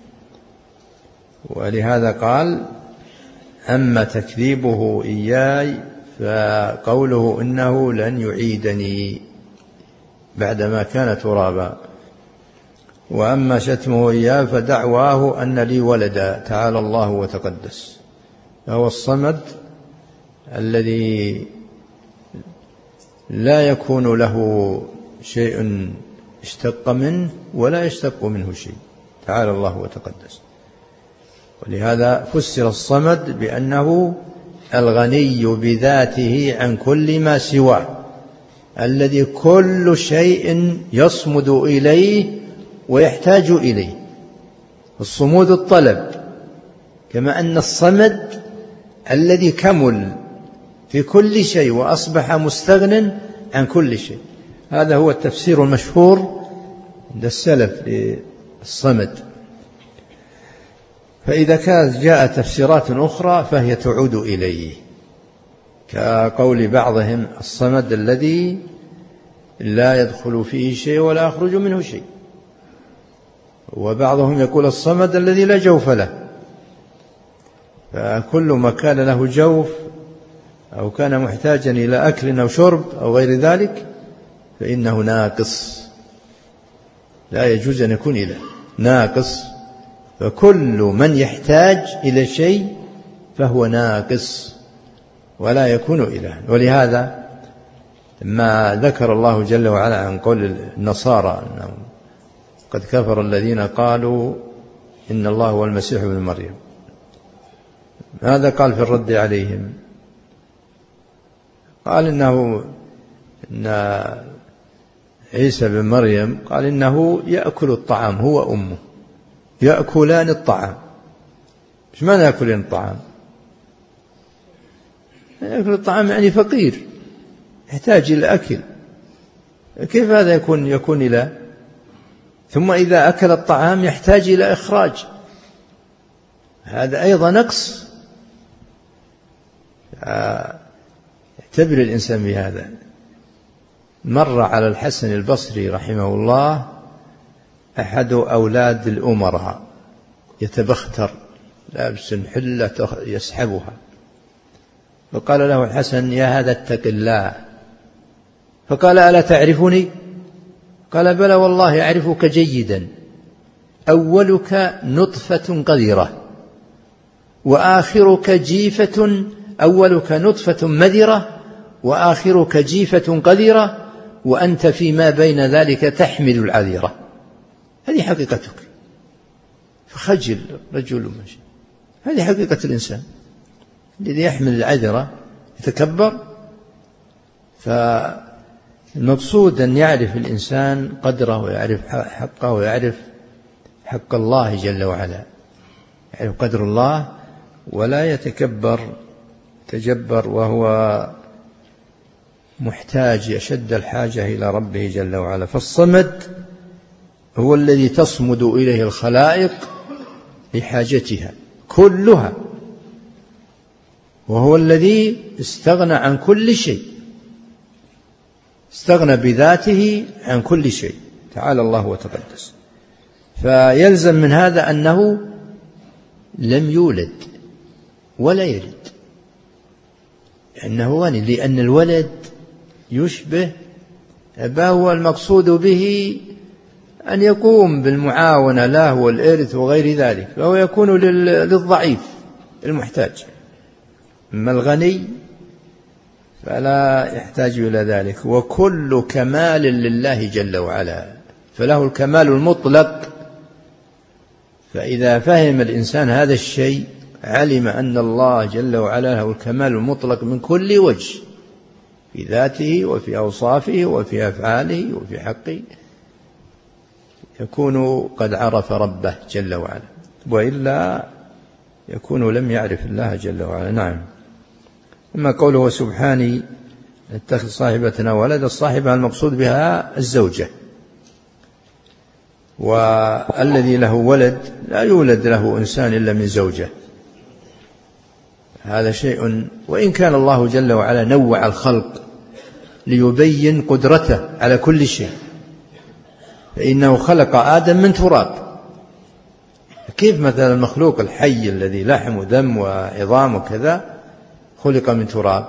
ولهذا قال أما تكذيبه إياي فقوله إنه لن يعيدني بعدما كان ترابا، وأما شتمه إياه فدعواه أن لي ولدا تعالى الله وتقدس، فهو الصمد الذي لا يكون له شيء اشتق منه ولا يشتق منه شيء، تعالى الله وتقدس. ولهذا فسر الصمد بأنه الغني بذاته عن كل ما سواه، الذي كل شيء يصمد إليه ويحتاج إليه. الصمود الطلب، كما أن الصمد الذي كمل في كل شيء وأصبح مستغنٍ عن كل شيء. هذا هو التفسير المشهور عند السلف للصمد. فإذا كانت جاء تفسيرات أخرى فهي تعود إليه، كقول بعضهم الصمد الذي لا يدخل فيه شيء ولا يخرج منه شيء، وبعضهم يقول الصمد الذي لا جوف له. فكل ما كان له جوف أو كان محتاجا إلى أكل أو شرب أو غير ذلك فإنه ناقص، لا يجوز أن يكون إله، ناقص. فكل من يحتاج إلى شيء فهو ناقص ولا يكون إله. ولهذا ما ذكر الله جل وعلا عن قول النصارى أنه قد كفر الذين قالوا إن الله هو المسيح ابن مريم، ماذا قال في الرد عليهم؟ قال إنه إن عيسى بن مريم قال إنه يأكل الطعام هو وأمه، يأكلان الطعام. إيش معنى يأكلان الطعام؟ يأكل الطعام يعني فقير يحتاج إلى أكل، كيف هذا يكون يكون إله؟ ثم إذا أكل الطعام يحتاج إلى إخراج، هذا أيضا نقص. اعتبر الإنسان بهذا. مر على الحسن البصري رحمه الله أحد أولاد الأمراء يتبختر لابس حلة يسحبها، فقال له الحسن يا هذا اتق الله، فقال ألا تعرفني؟ قال بلى والله أعرفك جيدا، أولك نطفة قذرة وآخرك جيفة، أولك نطفة مذرة وآخرك جيفة قذرة، وأنت فيما بين ذلك تحمل العذرة. هذه حقيقتك. فخجل رجل ماشي، هذه حقيقة الإنسان الذي يحمل العذرة يتكبر. فالمقصود أن يعرف الإنسان قدره ويعرف حقه ويعرف حق الله جل وعلا، يعرف قدر الله ولا يتكبر تجبر وهو محتاج أشد الحاجة إلى ربه جل وعلا. فالصمد هو الذي تصمد إليه الخلائق لحاجتها كلها، وهو الذي استغنى عن كل شيء، استغنى بذاته عن كل شيء تعالى الله وتقدس. فيلزم من هذا أنه لم يولد ولا يلد، لأنه غني، لأن الولد يشبه أباه، والمقصود به أن يقوم بالمعاونة له والإرث وغير ذلك، فهو يكون للضعيف المحتاج. أما الغني فلا يحتاج إلى ذلك. وكل كمال لله جل وعلا، فله الكمال المطلق. فإذا فهم الإنسان هذا الشيء علم أن الله جل وعلا له الكمال المطلق من كل وجه، في ذاته وفي أوصافه وفي أفعاله وفي حقه، يكون قد عرف ربه جل وعلا، وإلا يكون لم يعرف الله جل وعلا. نعم. أما قوله سبحانه اتخذ صاحبتنا ولد، الصاحبة المقصود بها الزوجة، والذي له ولد لا يولد له إنسان إلا من زوجة، هذا شيء. وإن كان الله جل وعلا نوع الخلق ليبين قدرته على كل شيء، فإنه خلق آدم من تراب. كيف مثلا المخلوق الحي الذي لحم ودم وعظام وكذا خلق من تراب؟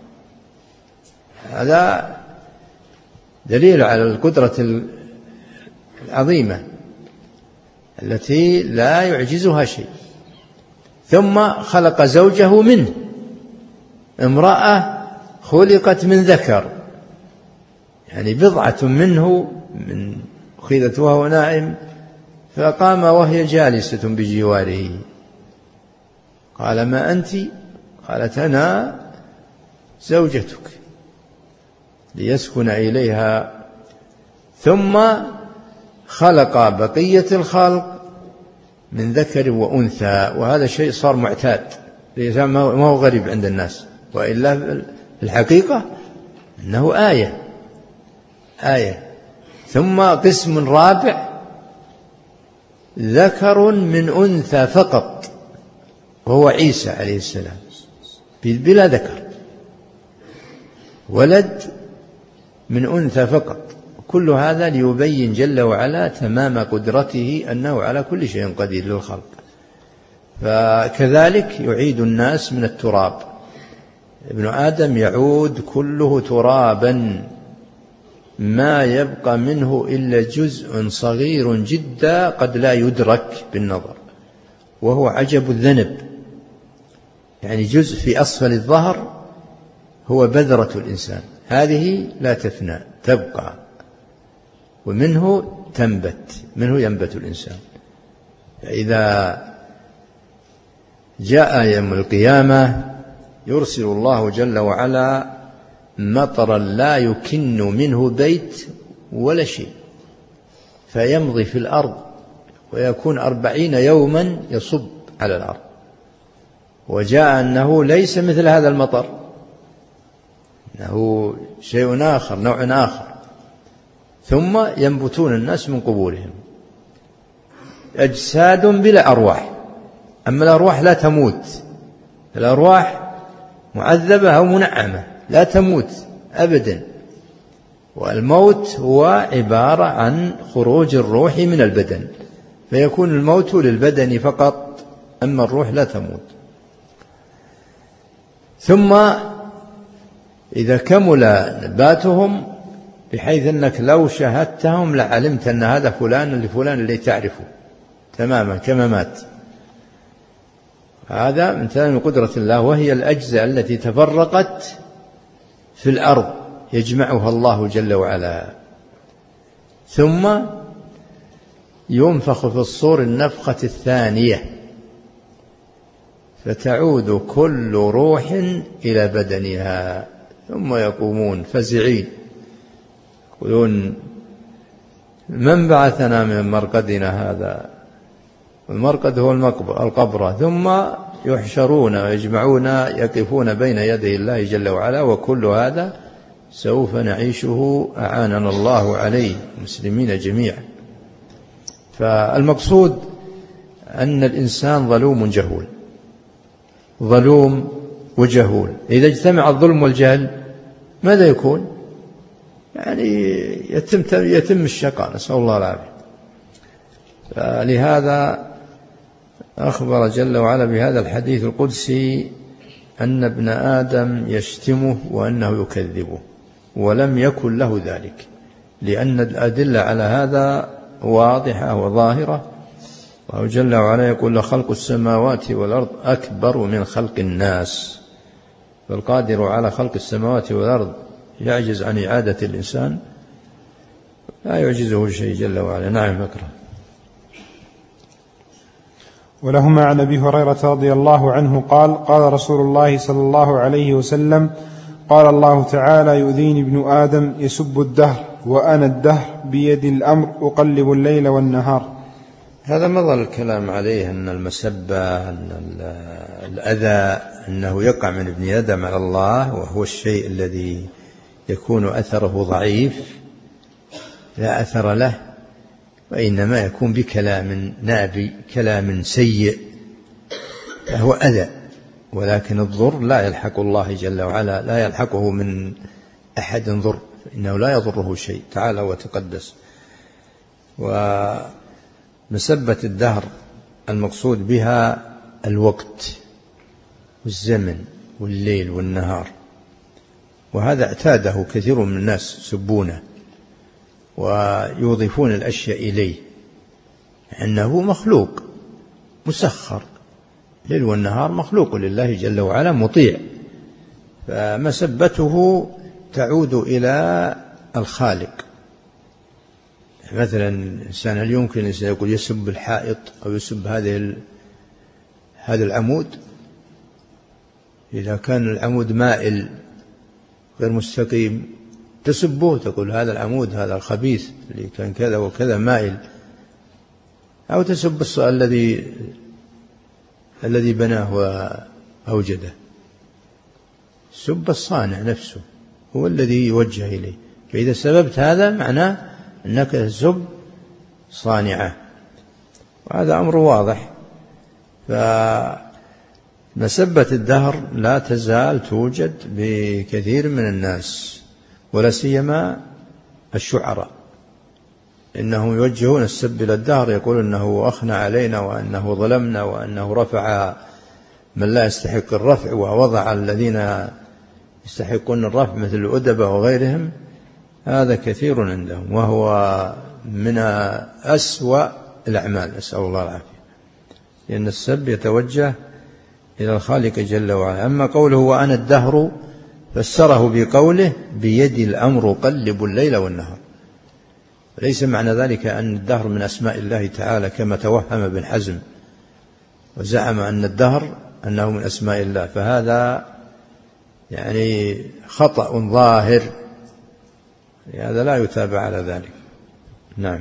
هذا دليل على القدرة العظيمة التي لا يعجزها شيء. ثم خلق زوجه منه، امرأة خلقت من ذكر، يعني بضعة منه، من أخذت وهو نائم فقام وهي جالسة بجواره، قال ما أنت؟ قالت أنا زوجتك، ليسكن إليها. ثم خلق بقية الخلق من ذكر وأنثى، وهذا شيء صار معتاد، ما هو غريب عند الناس، وإلا في الحقيقة أنه آية آية. ثم قسم رابع ذكر من أنثى فقط، وهو عيسى عليه السلام بلا ذكر، ولد من أنثى فقط. كل هذا ليبين جل وعلا تمام قدرته أنه على كل شيء قدير للخلق. فكذلك يعيد الناس من التراب، ابن آدم يعود كله ترابا، ما يبقى منه إلا جزء صغير جدا قد لا يدرك بالنظر، وهو عجب الذنب، يعني جزء في أسفل الظهر هو بذرة الإنسان، هذه لا تفنى تبقى، ومنه تنبت، منه ينبت الإنسان. فإذا جاء يوم القيامة يرسل الله جل وعلا مطرا لا يكن منه بيت ولا شيء، فيمضي في الأرض ويكون أربعين يوما يصب على الأرض. وجاء أنه ليس مثل هذا المطر، أنه شيء آخر، نوع آخر. ثم ينبتون الناس من قبورهم أجساد بلا أرواح، أما الأرواح لا تموت، الأرواح معذبة أو منعمة لا تموت أبدا، والموت هو عبارة عن خروج الروح من البدن، فيكون الموت للبدن فقط، أما الروح لا تموت. ثم إذا كمل نباتهم بحيث أنك لو شاهدتهم لعلمت أن هذا فلان اللي فلان اللي تعرفه تماما كما مات. هذا من تمام قدرة الله، وهي الأجزاء التي تفرقت في الأرض يجمعها الله جل وعلا. ثم ينفخ في الصور النفخة الثانية فتعود كل روح إلى بدنها، ثم يقومون فزعين يقولون من بعثنا من مرقدنا هذا؟ المرقد هو القبر. ثم يحشرون ويجمعون يقفون بين يدي الله جل وعلا، وكل هذا سوف نعيشه أعاننا الله عليه مسلمين جميعا. فالمقصود أن الإنسان ظلوم جهول، ظلوم وجهول. إذا اجتمع الظلم والجهل ماذا يكون؟ يعني يتم يتم الشقاء، نسأل الله العافية. فلهذا أخبر جل وعلا بهذا الحديث القدسي أن ابن آدم يشتمه وأنه يكذبه، ولم يكن له ذلك، لأن الأدلة على هذا واضحة وظاهرة. الله جل وعلا يقول لخلق السماوات والأرض أكبر من خلق الناس، فالقادر على خلق السماوات والأرض يعجز عن إعادة الإنسان؟ لا يعجزه شيء جل وعلا. نعم اقرأ. ولهما عن أبي هريرة رضي الله عنه قال قال رسول الله صلى الله عليه وسلم قال الله تعالى يؤذيني ابن آدم يسب الدهر وأنا الدهر بيدي الأمر أقلب الليل والنهار. هذا مضى الكلام عليه أن المسبة أن الأذى أنه يقع من ابن آدم على الله، وهو الشيء الذي يكون أثره ضعيف لا أثر له، وإنما يكون بكلام نابي كلام سيء فهو أذى، ولكن الضر لا يلحق الله جل وعلا، لا يلحقه من أحد ضر، إنه لا يضره شيء تعالى وتقدس. ومسبة الدهر المقصود بها الوقت والزمن والليل والنهار، وهذا اعتاده كثير من الناس سبونه ويضيفون الأشياء إليه، أنه مخلوق مسخر، ليل والنهار مخلوق لله جل وعلا مطيع، فمسبته تعود إلى الخالق. مثلا الإنسان هل يمكن الإنسان يقول يسب الحائط أو يسب هذه هذا العمود؟ إذا كان العمود مائل غير مستقيم تسبه، تقول هذا العمود هذا الخبيث اللي كان كذا وكذا مائل، أو تسب الذي الذي بناه وأوجده. سب الصانع نفسه، هو الذي يوجه إليه، فإذا سببت هذا معناه أنك تسب صانعه، وهذا أمر واضح. فمسبة الدهر لا تزال توجد بكثير من الناس، ولا سيما الشعراء، إنهم يوجهون السب إلى الدهر، يقول أنه أخنى علينا وأنه ظلمنا وأنه رفع من لا يستحق الرفع ووضع الذين يستحقون الرفع مثل الأدباء وغيرهم. هذا كثير عندهم، وهو من أسوأ الأعمال، نسأل الله العافية، لأن السب يتوجه إلى الخالق جل وعلا. أما قوله وأنا الدهر فسره بقوله بيدي الأمر قلب الليل والنهار، ليس معنى ذلك أن الدهر من أسماء الله تعالى كما توهم ابن حزم وزعم أن الدهر أنه من أسماء الله، فهذا يعني خطأ ظاهر، هذا لا يتابع على ذلك. نعم.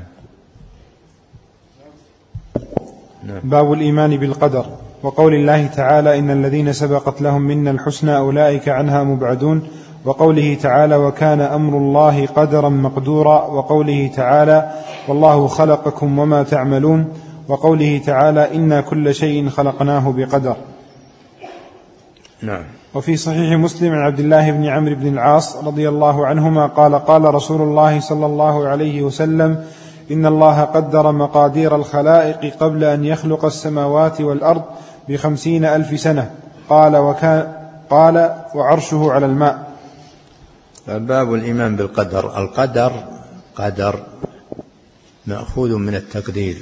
نعم. باب الإيمان بالقدر، وقول الله تعالى إن الذين سبقت لهم منا الحسنى أولئك عنها مبعدون، وقوله تعالى وكان أمر الله قدرا مقدورا، وقوله تعالى والله خلقكم وما تعملون، وقوله تعالى إنا كل شيء خلقناه بقدر. نعم. وفي صحيح مسلم عن عبد الله بن عمرو بن العاص رضي الله عنهما قال قال رسول الله صلى الله عليه وسلم إن الله قدر مقادير الخلائق قبل أن يخلق السماوات والأرض بخمسين ألف سنة، قال وكان قال وعرشه على الماء. باب الإيمان بالقدر. القدر قدر مأخوذ من التقدير،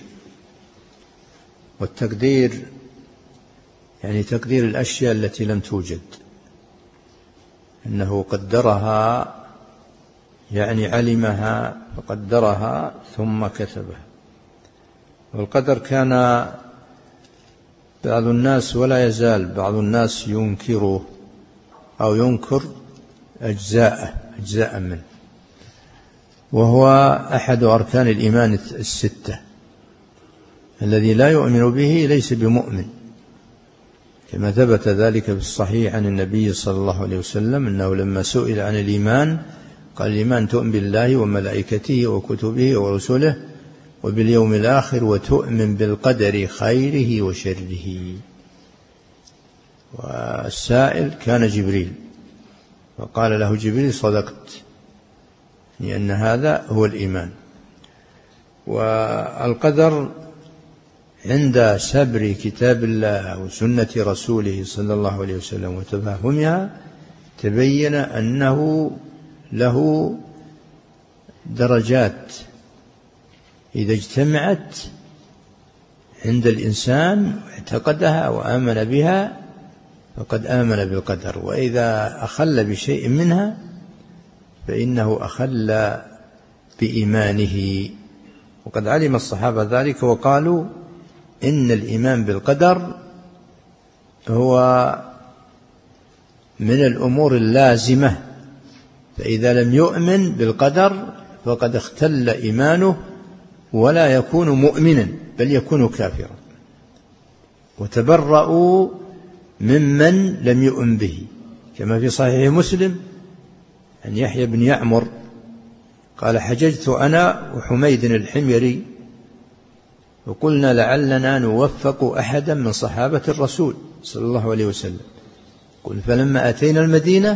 والتقدير يعني تقدير الأشياء التي لم توجد، إنه قدرها يعني علمها فقدرها ثم كتبها. والقدر كان بعض الناس ولا يزال بعض الناس ينكره أو ينكر أجزاء أجزاء منه، وهو أحد أركان الإيمان الستة، الذي لا يؤمن به ليس بمؤمن، كما ثبت ذلك في الصحيح عن النبي صلى الله عليه وسلم أنه لما سئل عن الإيمان قال: الإيمان تؤمن بالله وملائكته وكتبه ورسله وباليوم الآخر وتؤمن بالقدر خيره وشره. والسائل كان جبريل، فقال له جبريل: صدقت، لأن هذا هو الإيمان. والقدر عند سبر كتاب الله وسنة رسوله صلى الله عليه وسلم وتفهمها تبين أنه له درجات إذا اجتمعت عند الإنسان واعتقدها وآمن بها فقد آمن بالقدر، وإذا أخل بشيء منها فإنه أخل بإيمانه. وقد علم الصحابة ذلك وقالوا: إن الإيمان بالقدر هو من الأمور اللازمة، فإذا لم يؤمن بالقدر فقد اختل إيمانه ولا يكون مؤمنا بل يكون كافرا. وتبرؤوا ممن لم يؤمن به، كما في صحيح مسلم عن يحيى بن يعمر قال: حججت أنا وحميد الحميري وقلنا لعلنا نوفق أحدا من صحابة الرسول صلى الله عليه وسلم. قل: فلما أتينا المدينة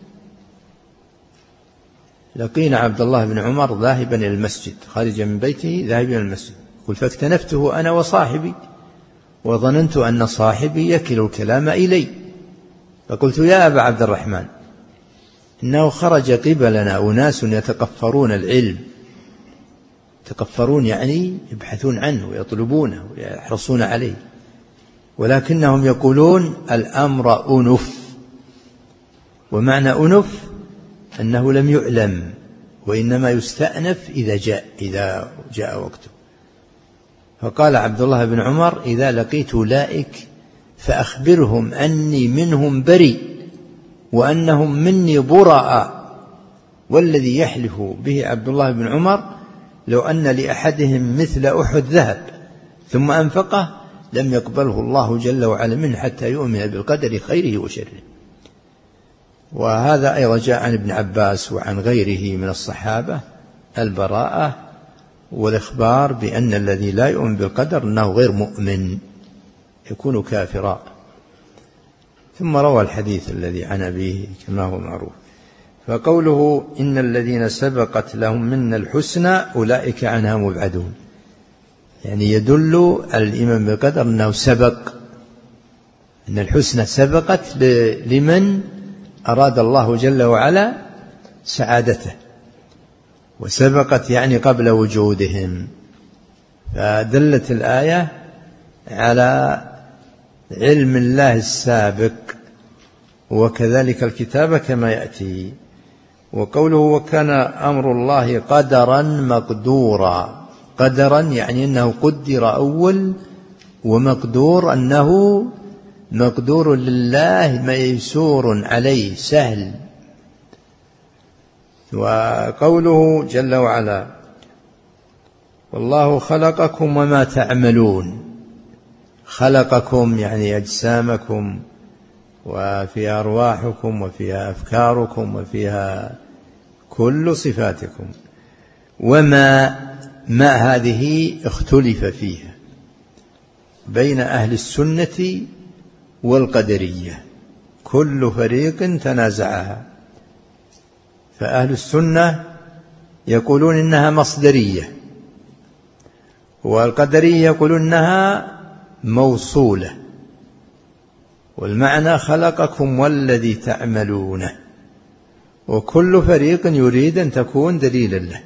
لقينا عبد الله بن عمر ذاهبا إلى المسجد، خارجا من بيته ذاهبا إلى المسجد. قل: فاكتنفته أنا وصاحبي وظننت أن صاحبي يكل الكلام إلي، فقلت: يا أبا عبد الرحمن، إنه خرج قبلنا أناس يتقفرون العلم، يتقفرون يعني يبحثون عنه ويطلبونه ويحرصون عليه، ولكنهم يقولون الأمر أنف. ومعنى أنف أنه لم يعلم، وإنما يستأنف إذا جاء إذا جاء وقته. فقال عبد الله بن عمر: إذا لقيت أولئك فأخبرهم أني منهم بريء وأنهم مني براء. والذي يحلف به عبد الله بن عمر لو أن لأحدهم مثل أحد ذهب ثم أنفقه لم يقبله الله جل وعلا منه حتى يؤمن بالقدر خيره وشره. وهذا أيضا جاء عن ابن عباس وعن غيره من الصحابة البراءة والإخبار بأن الذي لا يؤمن بالقدر أنه غير مؤمن، يكون كافرا. ثم روى الحديث الذي عن أبيه كما هو معروف. فقوله: إن الذين سبقت لهم منا الحسنى أولئك عنها مبعدون، يعني يدل على الإيمان بالقدر أنه سبق، أن الحسنى سبقت لمن أراد الله جل وعلا سعادته، وسبقت يعني قبل وجودهم. فدلت الآية على علم الله السابق، وكذلك الكتاب كما يأتي. وقوله: وكان أمر الله قدرا مقدورا. قدرا يعني أنه قدر أول، ومقدور أنه مقدور لله ميسور عليه سهل. وقوله جل وعلا: والله خلقكم وما تعملون. خلقكم يعني أجسامكم، وفيها أرواحكم، وفيها أفكاركم، وفيها كل صفاتكم. وما ما هذه اختلف فيها بين أهل السنة والقدرية، كل فريق تنازعها. فأهل السنة يقولون إنها مصدرية، والقدرية يقولون إنها موصولة، والمعنى خلقكم والذي تعملونه. وكل فريق يريد أن تكون دليلا له.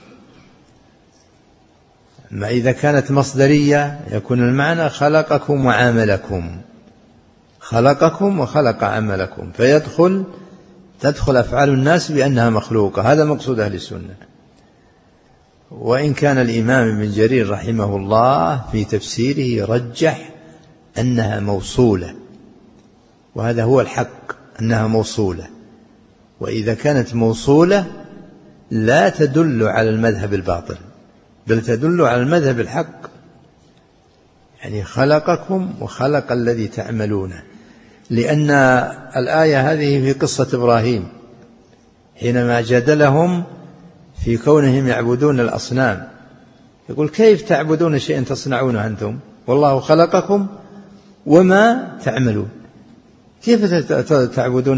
ما إذا كانت مصدرية يكون المعنى خلقكم وعاملكم، خلقكم وخلق عملكم، فيدخل تدخل أفعال الناس بأنها مخلوقة. هذا مقصود أهل السنة. وإن كان الإمام ابن جرير رحمه الله في تفسيره رجح أنها موصولة، وهذا هو الحق، أنها موصولة. وإذا كانت موصولة لا تدل على المذهب الباطل، بل تدل على المذهب الحق. يعني خلقكم وخلق الذي تعملونه، لأن الآية هذه في قصة إبراهيم حينما جادلهم في كونهم يعبدون الأصنام، يقول كيف تعبدون شيئا تصنعونه أنتم والله خلقكم وما تعملون؟ كيف تعبدون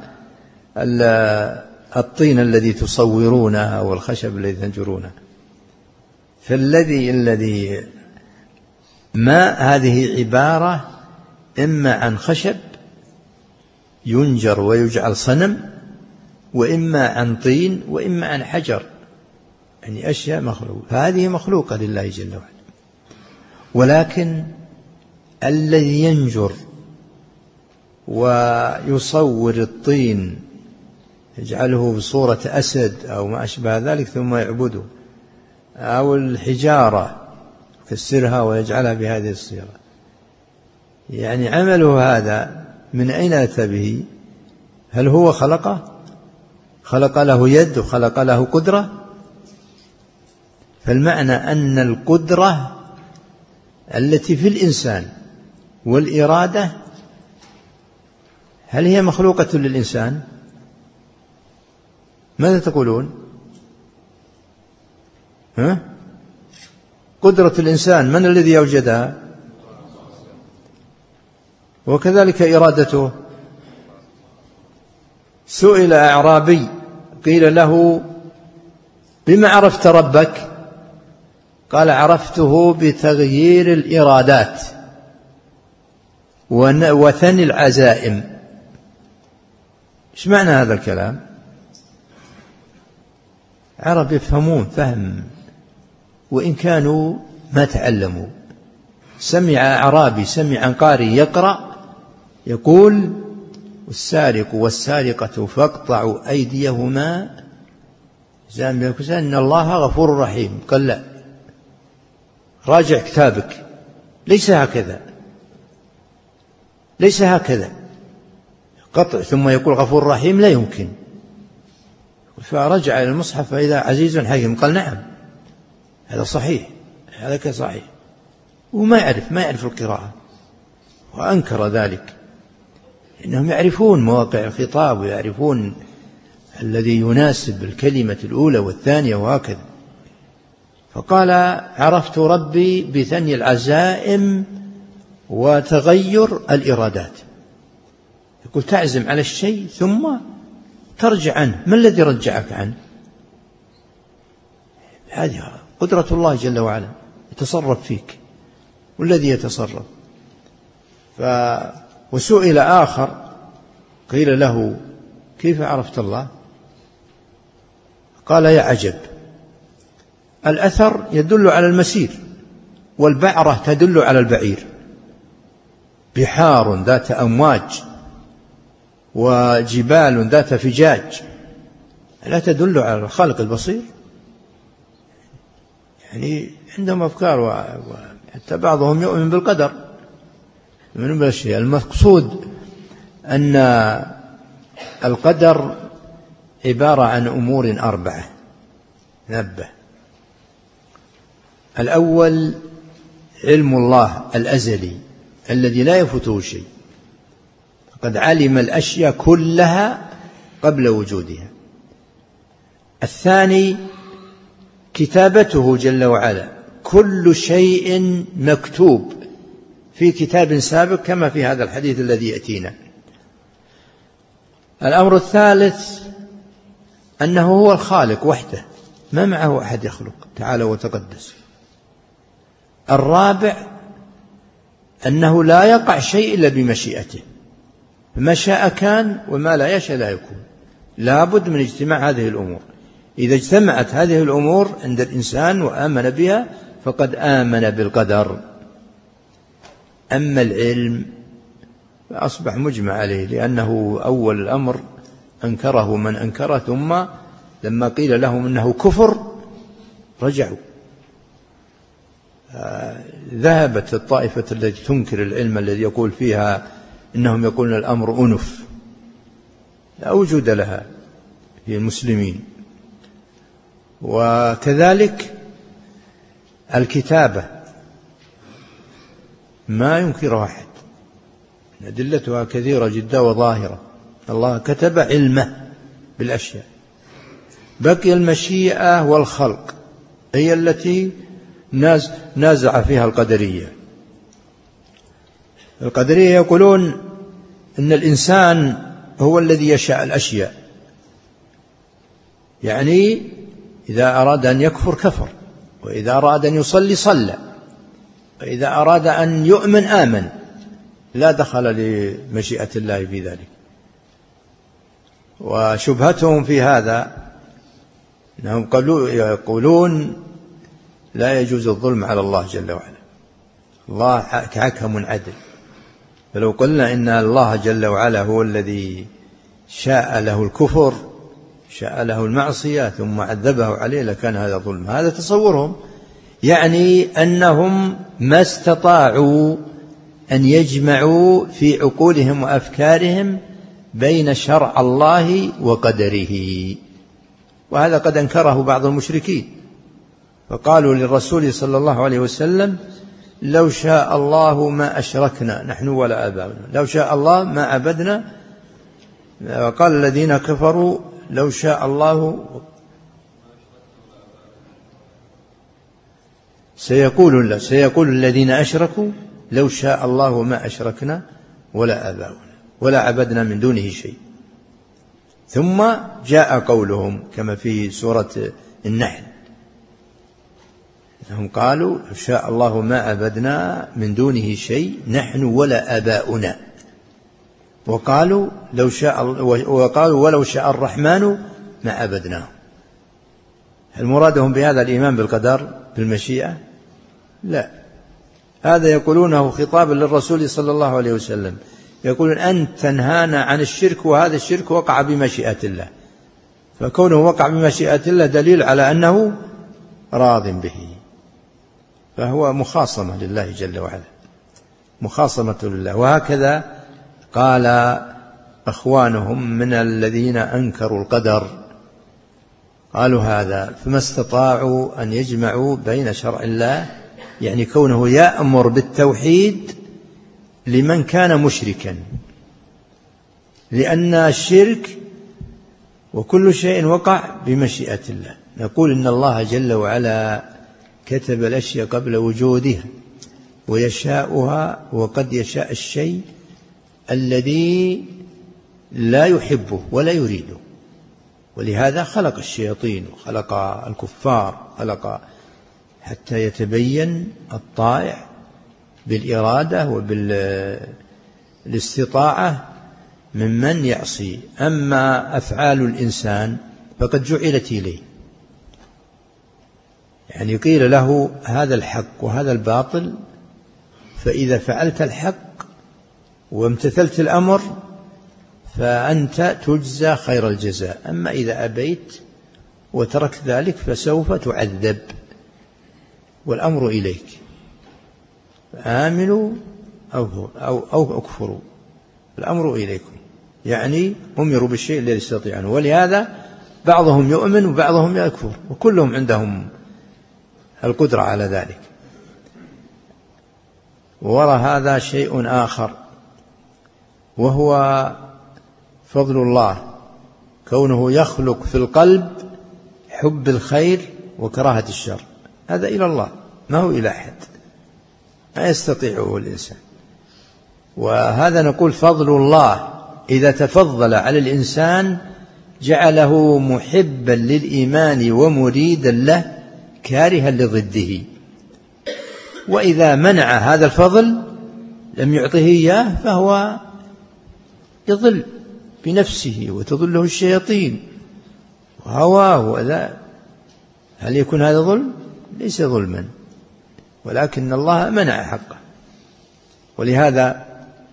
الطين الذي تصورونه والخشب الذي تنجرونه؟ فالذي الذي ما هذه عبارة إما عن خشب ينجر ويجعل صنم، وإما عن طين، وإما عن حجر، يعني أشياء مخلوقة. فهذه مخلوقة لله جل وعلا. ولكن الذي ينجر ويصور الطين يجعله بصورة أسد أو ما أشبه ذلك ثم يعبده، أو الحجارة يكسرها ويجعلها بهذه الصيغة، يعني عمله هذا من أين أتى به؟ هل هو خلقه؟ خلق له يد وخلق له قدرة؟ فالمعنى أن القدرة التي في الإنسان والإرادة هل هي مخلوقة للإنسان؟ ماذا تقولون؟ ها؟ قدرة الإنسان من الذي أوجدها؟ وكذلك إرادته. سئل أعرابي قيل له بما عرفت ربك؟ قال عرفته بتغيير الإرادات وثني العزائم. إيش معنى هذا الكلام؟ عرب يفهمون فهم وإن كانوا ما تعلموا. سمع أعرابي سمع قارئ يقرأ يقول والسارق والسارقة فاقطعوا أيديهما جزاء إن الله غفور رحيم. قال لا، راجع كتابك، ليس هكذا، ليس هكذا قطع ثم يقول غفور رحيم، لا يمكن. فرجع إلى المصحف فإذا عزيز حكيم، قال نعم هذا صحيح، هذا كصحيح، وما يعرف ما يعرف القراءة وأنكر ذلك. إنهم يعرفون مواقع الخطاب ويعرفون الذي يناسب الكلمة الأولى والثانية وهكذا. فقال عرفت ربي بثني العزائم وتغير الإرادات. يقول تعزم على الشيء ثم ترجع عنه، ما الذي رجعك عنه؟ هذه قدرة الله جل وعلا يتصرف فيك، والذي يتصرف. ف... وسئل آخر قيل له كيف عرفت الله؟ قال يا عجب، الأثر يدل على المسير، والبعرة تدل على البعير، بحار ذات أمواج وجبال ذات فجاج لا تدل على الخالق البصير. يعني عندهم أفكار، وحتى بعضهم يؤمن بالقدر من بالشيء. المقصود أن القدر عبارة عن أمور أربعة نبه. الأول علم الله الأزلي الذي لا يفوته شيء، قد علم الأشياء كلها قبل وجودها. الثاني كتابته جل وعلا، كل شيء مكتوب في كتاب سابق كما في هذا الحديث الذي يأتينا. الأمر الثالث أنه هو الخالق وحده، ما معه أحد يخلق تعالى وتقدس. الرابع أنه لا يقع شيء إلا بمشيئته، ما شاء كان وما لا يشاء لا يكون. لا بد من اجتماع هذه الأمور. إذا اجتمعت هذه الأمور عند الإنسان وآمن بها فقد آمن بالقدر. أما العلم فأصبح مجمع عليه، لأنه أول الأمر أنكره من أنكره، ثم لما قيل لهم إنه كفر رجعوا. ذهبت الطائفة التي تنكر العلم الذي يقول فيها إنهم يقولون الأمر أنف، لا وجود لها في المسلمين. وكذلك الكتابة ما ينكرها أحد، أدلتها كثيرة جدا وظاهرة. الله كتب علمه بالأشياء. بقي المشيئة والخلق هي التي نازع فيها القدرية. القدرية يقولون إن الإنسان هو الذي يشاء الأشياء، يعني إذا أراد أن يكفر كفر، وإذا أراد أن يصلي صلى، وإذا أراد أن يؤمن آمن، لا دخل لمشيئة الله في ذلك. وشبهتهم في هذا أنهم يقولون لا يجوز الظلم على الله جل وعلا، الله حكم عدل. فلو قلنا إن الله جل وعلا هو الذي شاء له الكفر، شاء له المعصية ثم عذبه عليه، لكان هذا ظلم. هذا تصورهم، يعني أنهم ما استطاعوا أن يجمعوا في عقولهم وأفكارهم بين شرع الله وقدره. وهذا قد أنكره بعض المشركين، فقالوا للرسول صلى الله عليه وسلم لو شاء الله ما أشركنا نحن ولا آباؤنا، لو شاء الله ما عبدنا. وقال الذين كفروا لو شاء الله سيقول لا سيقول الذين أشركوا لو شاء الله ما أشركنا ولا آباؤنا ولا عبدنا من دونه شيء. ثم جاء قولهم كما في سورة النحل، هم قالوا لو شاء الله ما عبدنا من دونه شيء نحن ولا آباؤنا، وقالوا لو شاء وقالوا ولو شاء الرحمن ما عبدناه. هل مرادهم بهذا الإيمان بالقدر بالمشيئة؟ لا، هذا يقولونه خطابا للرسول صلى الله عليه وسلم، يقولون أنت تنهانا عن الشرك، وهذا الشرك وقع بمشيئة الله، فكونه وقع بمشيئة الله دليل على أنه راض به، فهو مخاصمة لله جل وعلا، مخاصمة لله. وهكذا قال أخوانهم من الذين أنكروا القدر، قالوا هذا، فما استطاعوا أن يجمعوا بين شرع الله، يعني كونه يأمر بالتوحيد لمن كان مشركا، لأن الشرك وكل شيء وقع بمشيئة الله. نقول إن الله جل وعلا كتب الأشياء قبل وجودها ويشاؤها، وقد يشاء الشيء الذي لا يحبه ولا يريده، ولهذا خلق الشياطين وخلق الكفار، خلق حتى يتبين الطائع بالإرادة وبالاستطاعة ممن يعصي. أما أفعال الإنسان فقد جعلت إليه، يعني قيل له هذا الحق وهذا الباطل، فإذا فعلت الحق وامتثلت الأمر فأنت تجزى خير الجزاء، أما إذا أبيت وتركت ذلك فسوف تعذب، والأمر إليك، آمنوا أو, أو, أو أكفروا، الأمر إليكم، يعني أمروا بالشيء الذي يستطيعون. ولهذا بعضهم يؤمن وبعضهم يكفر، وكلهم عندهم القدرة على ذلك. وراء هذا شيء آخر، وهو فضل الله، كونه يخلق في القلب حب الخير وكراهة الشر، هذا إلى الله، ما هو إلى أحد، ما يستطيعه الإنسان. وهذا نقول فضل الله إذا تفضل على الإنسان جعله محبا للإيمان ومريدا له كارها لضده، وإذا منع هذا الفضل لم يعطه إياه فهو يضل بنفسه وتضله الشياطين وهواه وذا، هل يكون هذا ظلم؟ ليس ظلما، ولكن الله منع حقه. ولهذا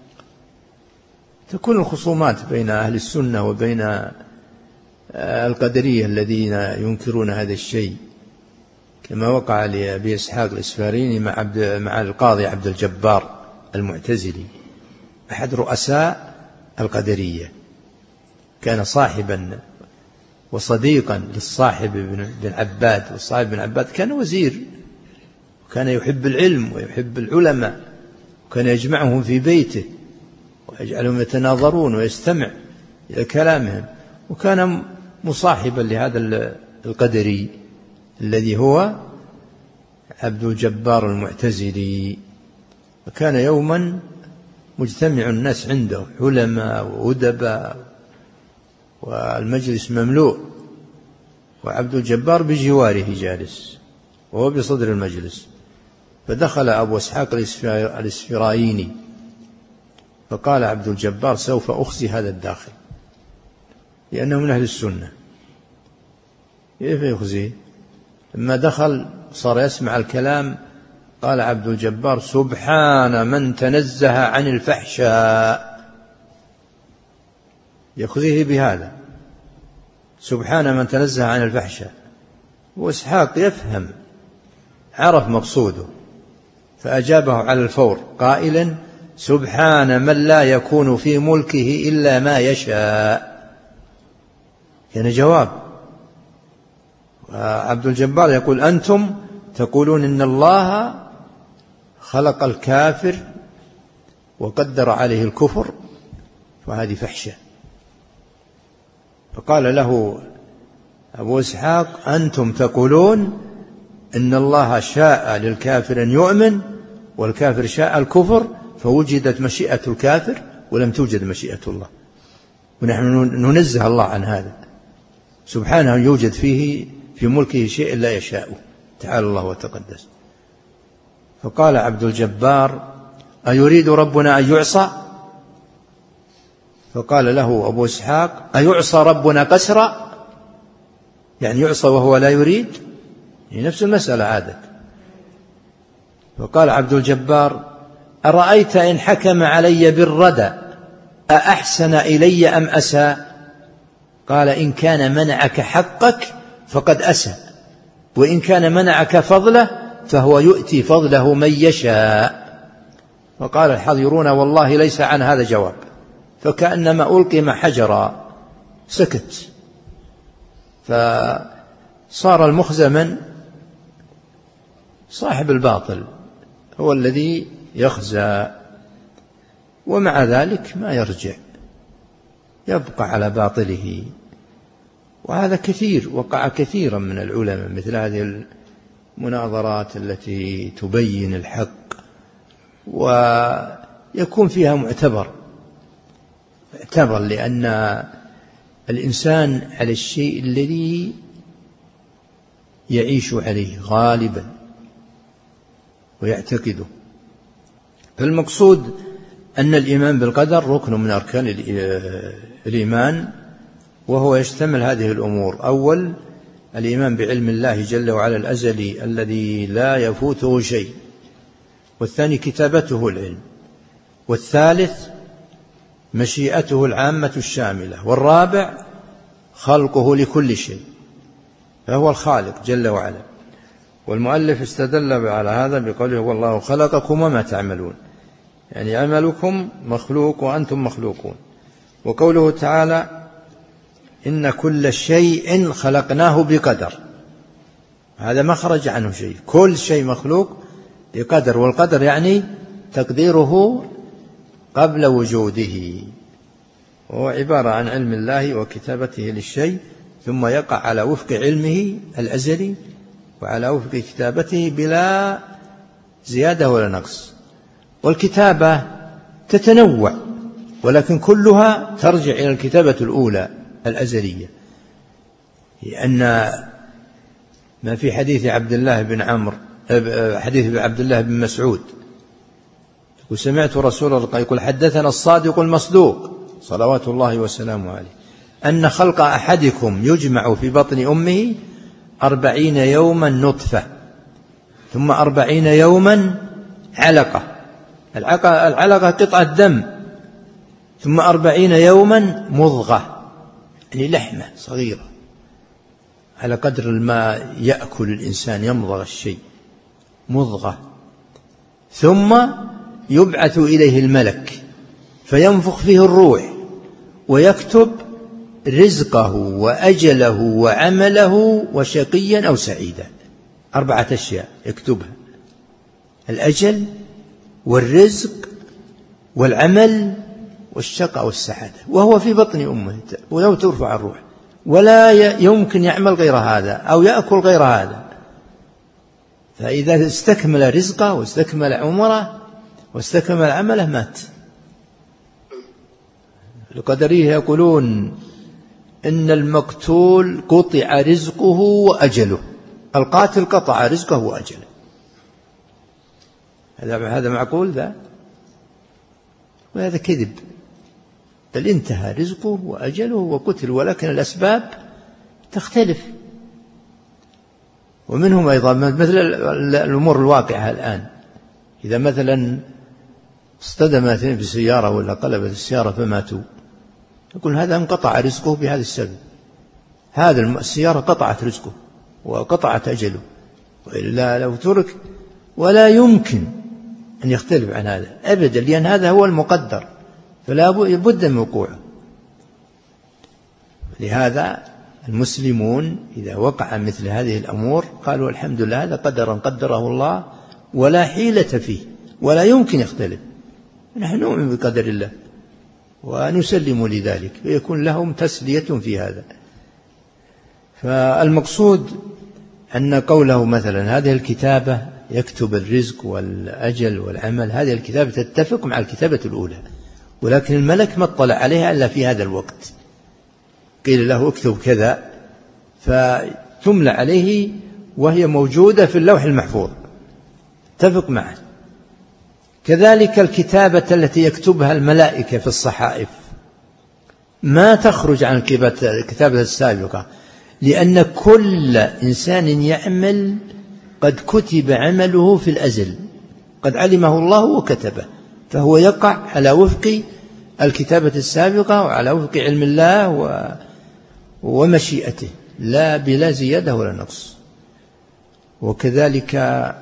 تكون الخصومات بين أهل السنة وبين القدرية الذين ينكرون هذا الشيء، كما وقع لأبي إسحاق الإسفاريني مع, عبد مع القاضي عبد الجبار المعتزلي أحد رؤساء القدرية، كان صاحبا وصديقا للصاحب بن عباد، والصاحب بن عباد كان وزير، وكان يحب العلم ويحب العلماء، وكان يجمعهم في بيته ويجعلهم يتناظرون ويستمع إلى كلامهم، وكان مصاحبا لهذا القدري الذي هو عبد الجبار المعتزلي. وكان يوما مجتمع الناس عنده علماء وأدباء والمجلس مملوء، وعبد الجبار بجواره جالس وهو بصدر المجلس، فدخل أبو إسحاق الإسفرايني فقال عبد الجبار سوف أخزي هذا الداخل لأنه من أهل السنة. كيف يخزيه؟ لما دخل صار يسمع الكلام قال عبد الجبار سبحان من تنزه عن الفحشاء، يخزيه بهذا سبحان من تنزه عن الفحشاء. وإسحاق يفهم، عرف مقصوده فأجابه على الفور قائلا سبحان من لا يكون في ملكه إلا ما يشاء. كان جواب. وعبد الجبار يقول أنتم تقولون إن الله خلق الكافر وقدر عليه الكفر، وهذه فحشة. فقال له أبو إسحاق أنتم تقولون إن الله شاء للكافر أن يؤمن والكافر شاء الكفر، فوجدت مشيئة الكافر ولم توجد مشيئة الله، ونحن ننزه الله عن هذا سبحانه، يوجد فيه في ملكه شيء لا يشاء تعالى الله وتقدس. فقال عبد الجبار أيريد ربنا أن يعصى؟ فقال له أبو إسحاق أيعصى ربنا قسرا؟ يعني يعصى وهو لا يريد؟ هي نفس المسألة عادت. فقال عبد الجبار أرأيت إن حكم علي بالردى أأحسن إلي أم أساء؟ قال إن كان منعك حقك فقد أساء، وإن كان منعك فضله فهو يؤتي فضله من يشاء. فقال الحاضرون والله ليس عن هذا جواب، فكأنما ألقم حجرا، سكت. فصار المخزمن صاحب الباطل هو الذي يخزى، ومع ذلك ما يرجع، يبقى على باطله. وهذا كثير، وقع كثيرا من العلماء مثل هذه المناظرات التي تبين الحق ويكون فيها معتبر معتبر لأن الإنسان على الشيء الذي يعيش عليه غالبا ويعتقده. فالمقصود أن الإيمان بالقدر ركن من أركان الإيمان، وهو يشتمل هذه الأمور. أول الإيمان بعلم الله جل وعلا الأزلي الذي لا يفوته شيء، والثاني كتابته العلم، والثالث مشيئته العامة الشاملة، والرابع خلقه لكل شيء، فهو الخالق جل وعلا. والمؤلف استدل على هذا بقوله والله خلقكم وما تعملون، يعني عملكم مخلوق وأنتم مخلوقون. وقوله تعالى إن كل شيء خلقناه بقدر، هذا ما خرج عنه شيء، كل شيء مخلوق بقدر، والقدر يعني تقديره قبل وجوده، وهو عبارة عن علم الله وكتابته للشيء، ثم يقع على وفق علمه الأزلي وعلى وفق كتابته بلا زيادة ولا نقص. والكتابة تتنوع، ولكن كلها ترجع إلى الكتابة الأولى الأزلية، لأن ما في حديث عبد الله بن عمرو حديث عبد الله بن مسعود وسمعت رسول الله يقول حدثنا الصادق المصدوق صلوات الله وسلامه عليه أن خلق أحدكم يجمع في بطن أمه أربعين يوما نطفة ثم أربعين يوما علقة، العلقة قطعة دم، ثم أربعين يوما مضغة يعني لحمة صغيرة على قدر ما يأكل الإنسان يمضغ الشيء مضغة، ثم يبعث إليه الملك فينفخ فيه الروح ويكتب رزقه وأجله وعمله وشقيا أو سعيدا. أربعة أشياء يكتبها: الأجل والرزق والعمل والشقاء والسعادة، وهو في بطن أمه ويوم ترفع الروح، ولا يمكن يعمل غير هذا أو يأكل غير هذا. فإذا استكمل رزقه واستكمل عمره واستكمل عمله مات. القدرية يقولون إن المقتول قطع رزقه وأجله، القاتل قطع رزقه وأجله. هذا هذا معقول ذا؟ وهذا كذب، بل انتهى رزقه وأجله وقتل، ولكن الأسباب تختلف. ومنهم أيضا مثل الأمور الواقعة الآن، إذا مثلا اصطدم اثنين بسيارة ولا قلبت السيارة فماتوا، يقول هذا انقطع رزقه بهذا السبب، هذا السيارة قطعت رزقه وقطعت أجله، وإلا لو ترك ولا يمكن أن يختلف عن هذا أبدا، لأن هذا هو المقدر فلا بد من وقوعه. لهذا المسلمون إذا وقع مثل هذه الأمور قالوا الحمد لله هذا قدرا قدره الله ولا حيلة فيه ولا يمكن يختلف، نحن نؤمن بقدر الله ونسلم لذلك، ويكون لهم تسلية في هذا. فالمقصود أن قوله مثلا هذه الكتابة يكتب الرزق والأجل والعمل، هذه الكتابة تتفق مع الكتابة الأولى، ولكن الملك ما اطلع عليها إلا في هذا الوقت، قيل له اكتب كذا فتملى عليه وهي موجودة في اللوح المحفوظ، اتفق معه. كذلك الكتابة التي يكتبها الملائكة في الصحائف ما تخرج عن الكتابة السابقة، لأن كل إنسان يعمل قد كتب عمله في الأزل، قد علمه الله وكتبه، فهو يقع على وفق الكتابة السابقة وعلى وفق علم الله ومشيئته، لا بلا زيادة ولا نقص. وكذلك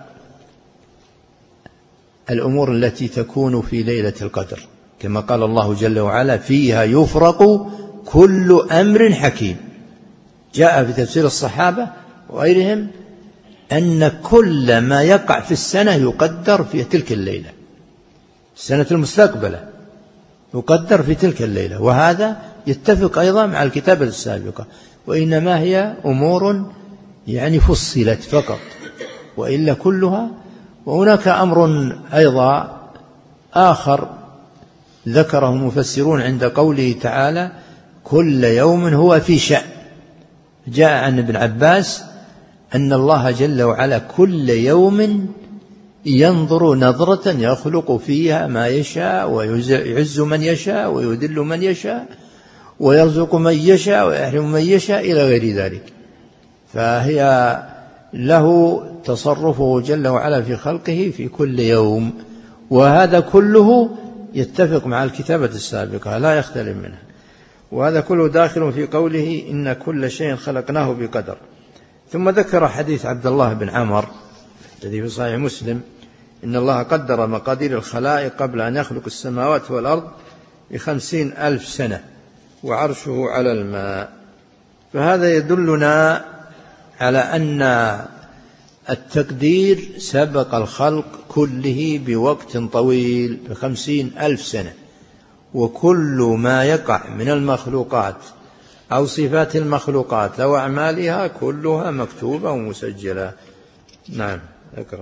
الأمور التي تكون في ليلة القدر، كما قال الله جل وعلا فيها يفرق كل أمر حكيم. جاء في تفسير الصحابة وغيرهم أن كل ما يقع في السنة يقدر في تلك الليلة، السنة المستقبلة يقدر في تلك الليلة، وهذا يتفق أيضا مع الكتابة السابقة، وإنما هي أمور يعني فصلت فقط وإلا كلها. وهناك أمر أيضا آخر ذكره المفسرون عند قوله تعالى كل يوم هو في شأن. جاء عن ابن عباس أن الله جل وعلا كل يوم ينظر نظرة يخلق فيها ما يشاء ويعز من يشاء ويذل من يشاء ويرزق من يشاء ويحرم من يشاء إلى غير ذلك. فهي له تصرفه جل وعلا في خلقه في كل يوم، وهذا كله يتفق مع الكتابة السابقة لا يختلف منها، وهذا كله داخل في قوله إن كل شيء خلقناه بقدر. ثم ذكر حديث عبد الله بن عمر الذي في صحيح مسلم إن الله قدر مقادير الخلائق قبل أن يخلق السماوات والأرض بخمسين ألف سنة وعرشه على الماء. فهذا يدلنا على أن التقدير سبق الخلق كله بوقت طويل بخمسين ألف سنة، وكل ما يقع من المخلوقات أو صفات المخلوقات أو أعمالها كلها مكتوبة ومسجلة. نعم اقرأ.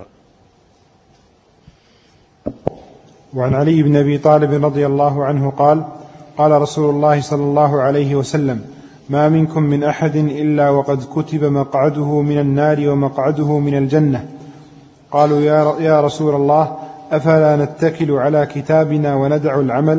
وعن علي بن أبي طالب رضي الله عنه قال قال رسول الله صلى الله عليه وسلم ما منكم من أحد إلا وقد كتب مقعده من النار ومقعده من الجنة. قالوا يا رسول الله أفلا نتكل على كتابنا وندع العمل؟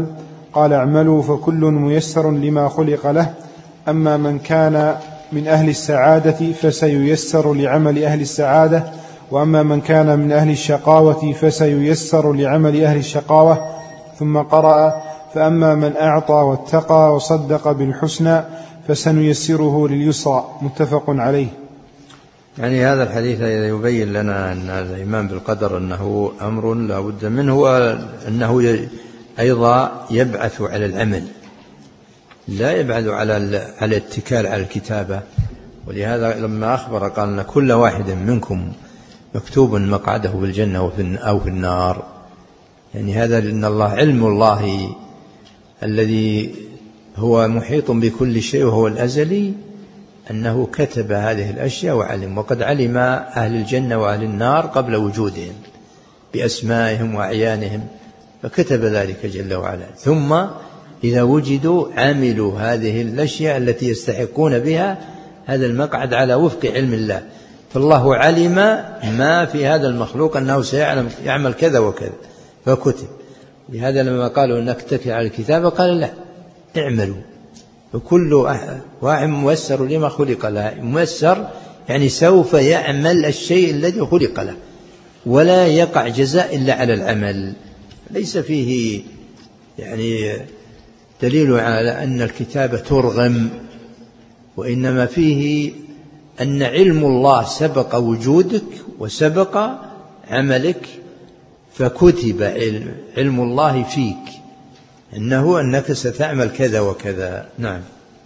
قال اعملوا فكل ميسر لما خلق له، أما من كان من أهل السعادة فسييسر لعمل أهل السعادة، وأما من كان من أهل الشقاوة فسييسر لعمل أهل الشقاوة. ثم قرأ فأما من أعطى واتقى وصدق بالحسنى فسنيسره لليسرى، متفق عليه. يعني هذا الحديث يبين لنا أن الإيمان بالقدر أنه أمر لا بد منه، وأنه أيضا يبعث على العمل، لا يبعث على على الاتكال على الكتابة. ولهذا لما أخبر قال أن كل واحد منكم مكتوب مقعده بالجنة أو في النار، يعني هذا لأن الله علم الله الذي هو محيط بكل شيء وهو الأزلي أنه كتب هذه الأشياء وعلم، وقد علم أهل الجنة وأهل النار قبل وجودهم بأسمائهم وأعيانهم، فكتب ذلك جل وعلا. ثم إذا وجدوا عملوا هذه الأشياء التي يستحقون بها هذا المقعد على وفق علم الله، فالله علم ما في هذا المخلوق أنه سيعلم يعمل كذا وكذا فكتب. لهذا لما قالوا نكتفي على الكتابة قال لا، اعملوا فكل واحد ميسر لما خلق له. ميسر يعني سوف يعمل الشيء الذي خلق له، ولا يقع جزاء إلا على العمل. ليس فيه يعني دليل على أن الكتابة ترغم، وإنما فيه أن علم الله سبق وجودك وسبق عملك، فكتب علم, علم الله فيك إنه أنك ستعمل كذا وكذا. نعم.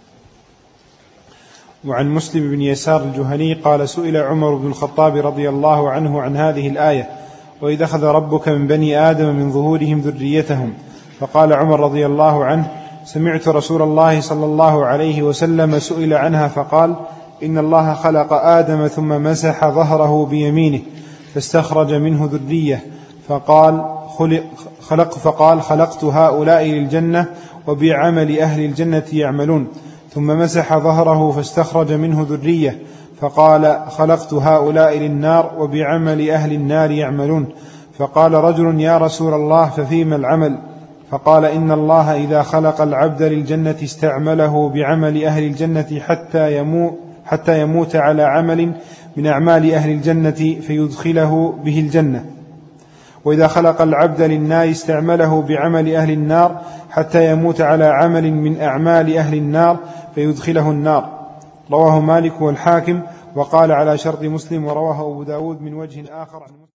وعن مسلم بن يسار الجهني قال سئل عمر بن الخطاب رضي الله عنه عن هذه الآية: وإذ أخذ ربك من بني آدم من ظهورهم ذريتهم. فقال عمر رضي الله عنه: سمعت رسول الله صلى الله عليه وسلم سئل عنها فقال: إن الله خلق آدم ثم مسح ظهره بيمينه فاستخرج منه ذرية، فقال خلق فقال خلقت هؤلاء للجنة وبعمل أهل الجنة يعملون، ثم مسح ظهره فاستخرج منه ذرية، فقال خلقت هؤلاء للنار وبعمل أهل النار يعملون. فقال رجل: يا رسول الله ففيما العمل؟ فقال: إن الله إذا خلق العبد للجنة استعمله بعمل أهل الجنة حتى يموت, حتى يموت على عمل من أعمال أهل الجنة فيدخله به الجنة، وإذا خلق العبد للنار استعمله بعمل أهل النار حتى يموت على عمل من أعمال أهل النار فيدخله النار. رواه مالك والحاكم، وقال على شرط مسلم، ورواه أبو داود من وجه آخر عن مسلم.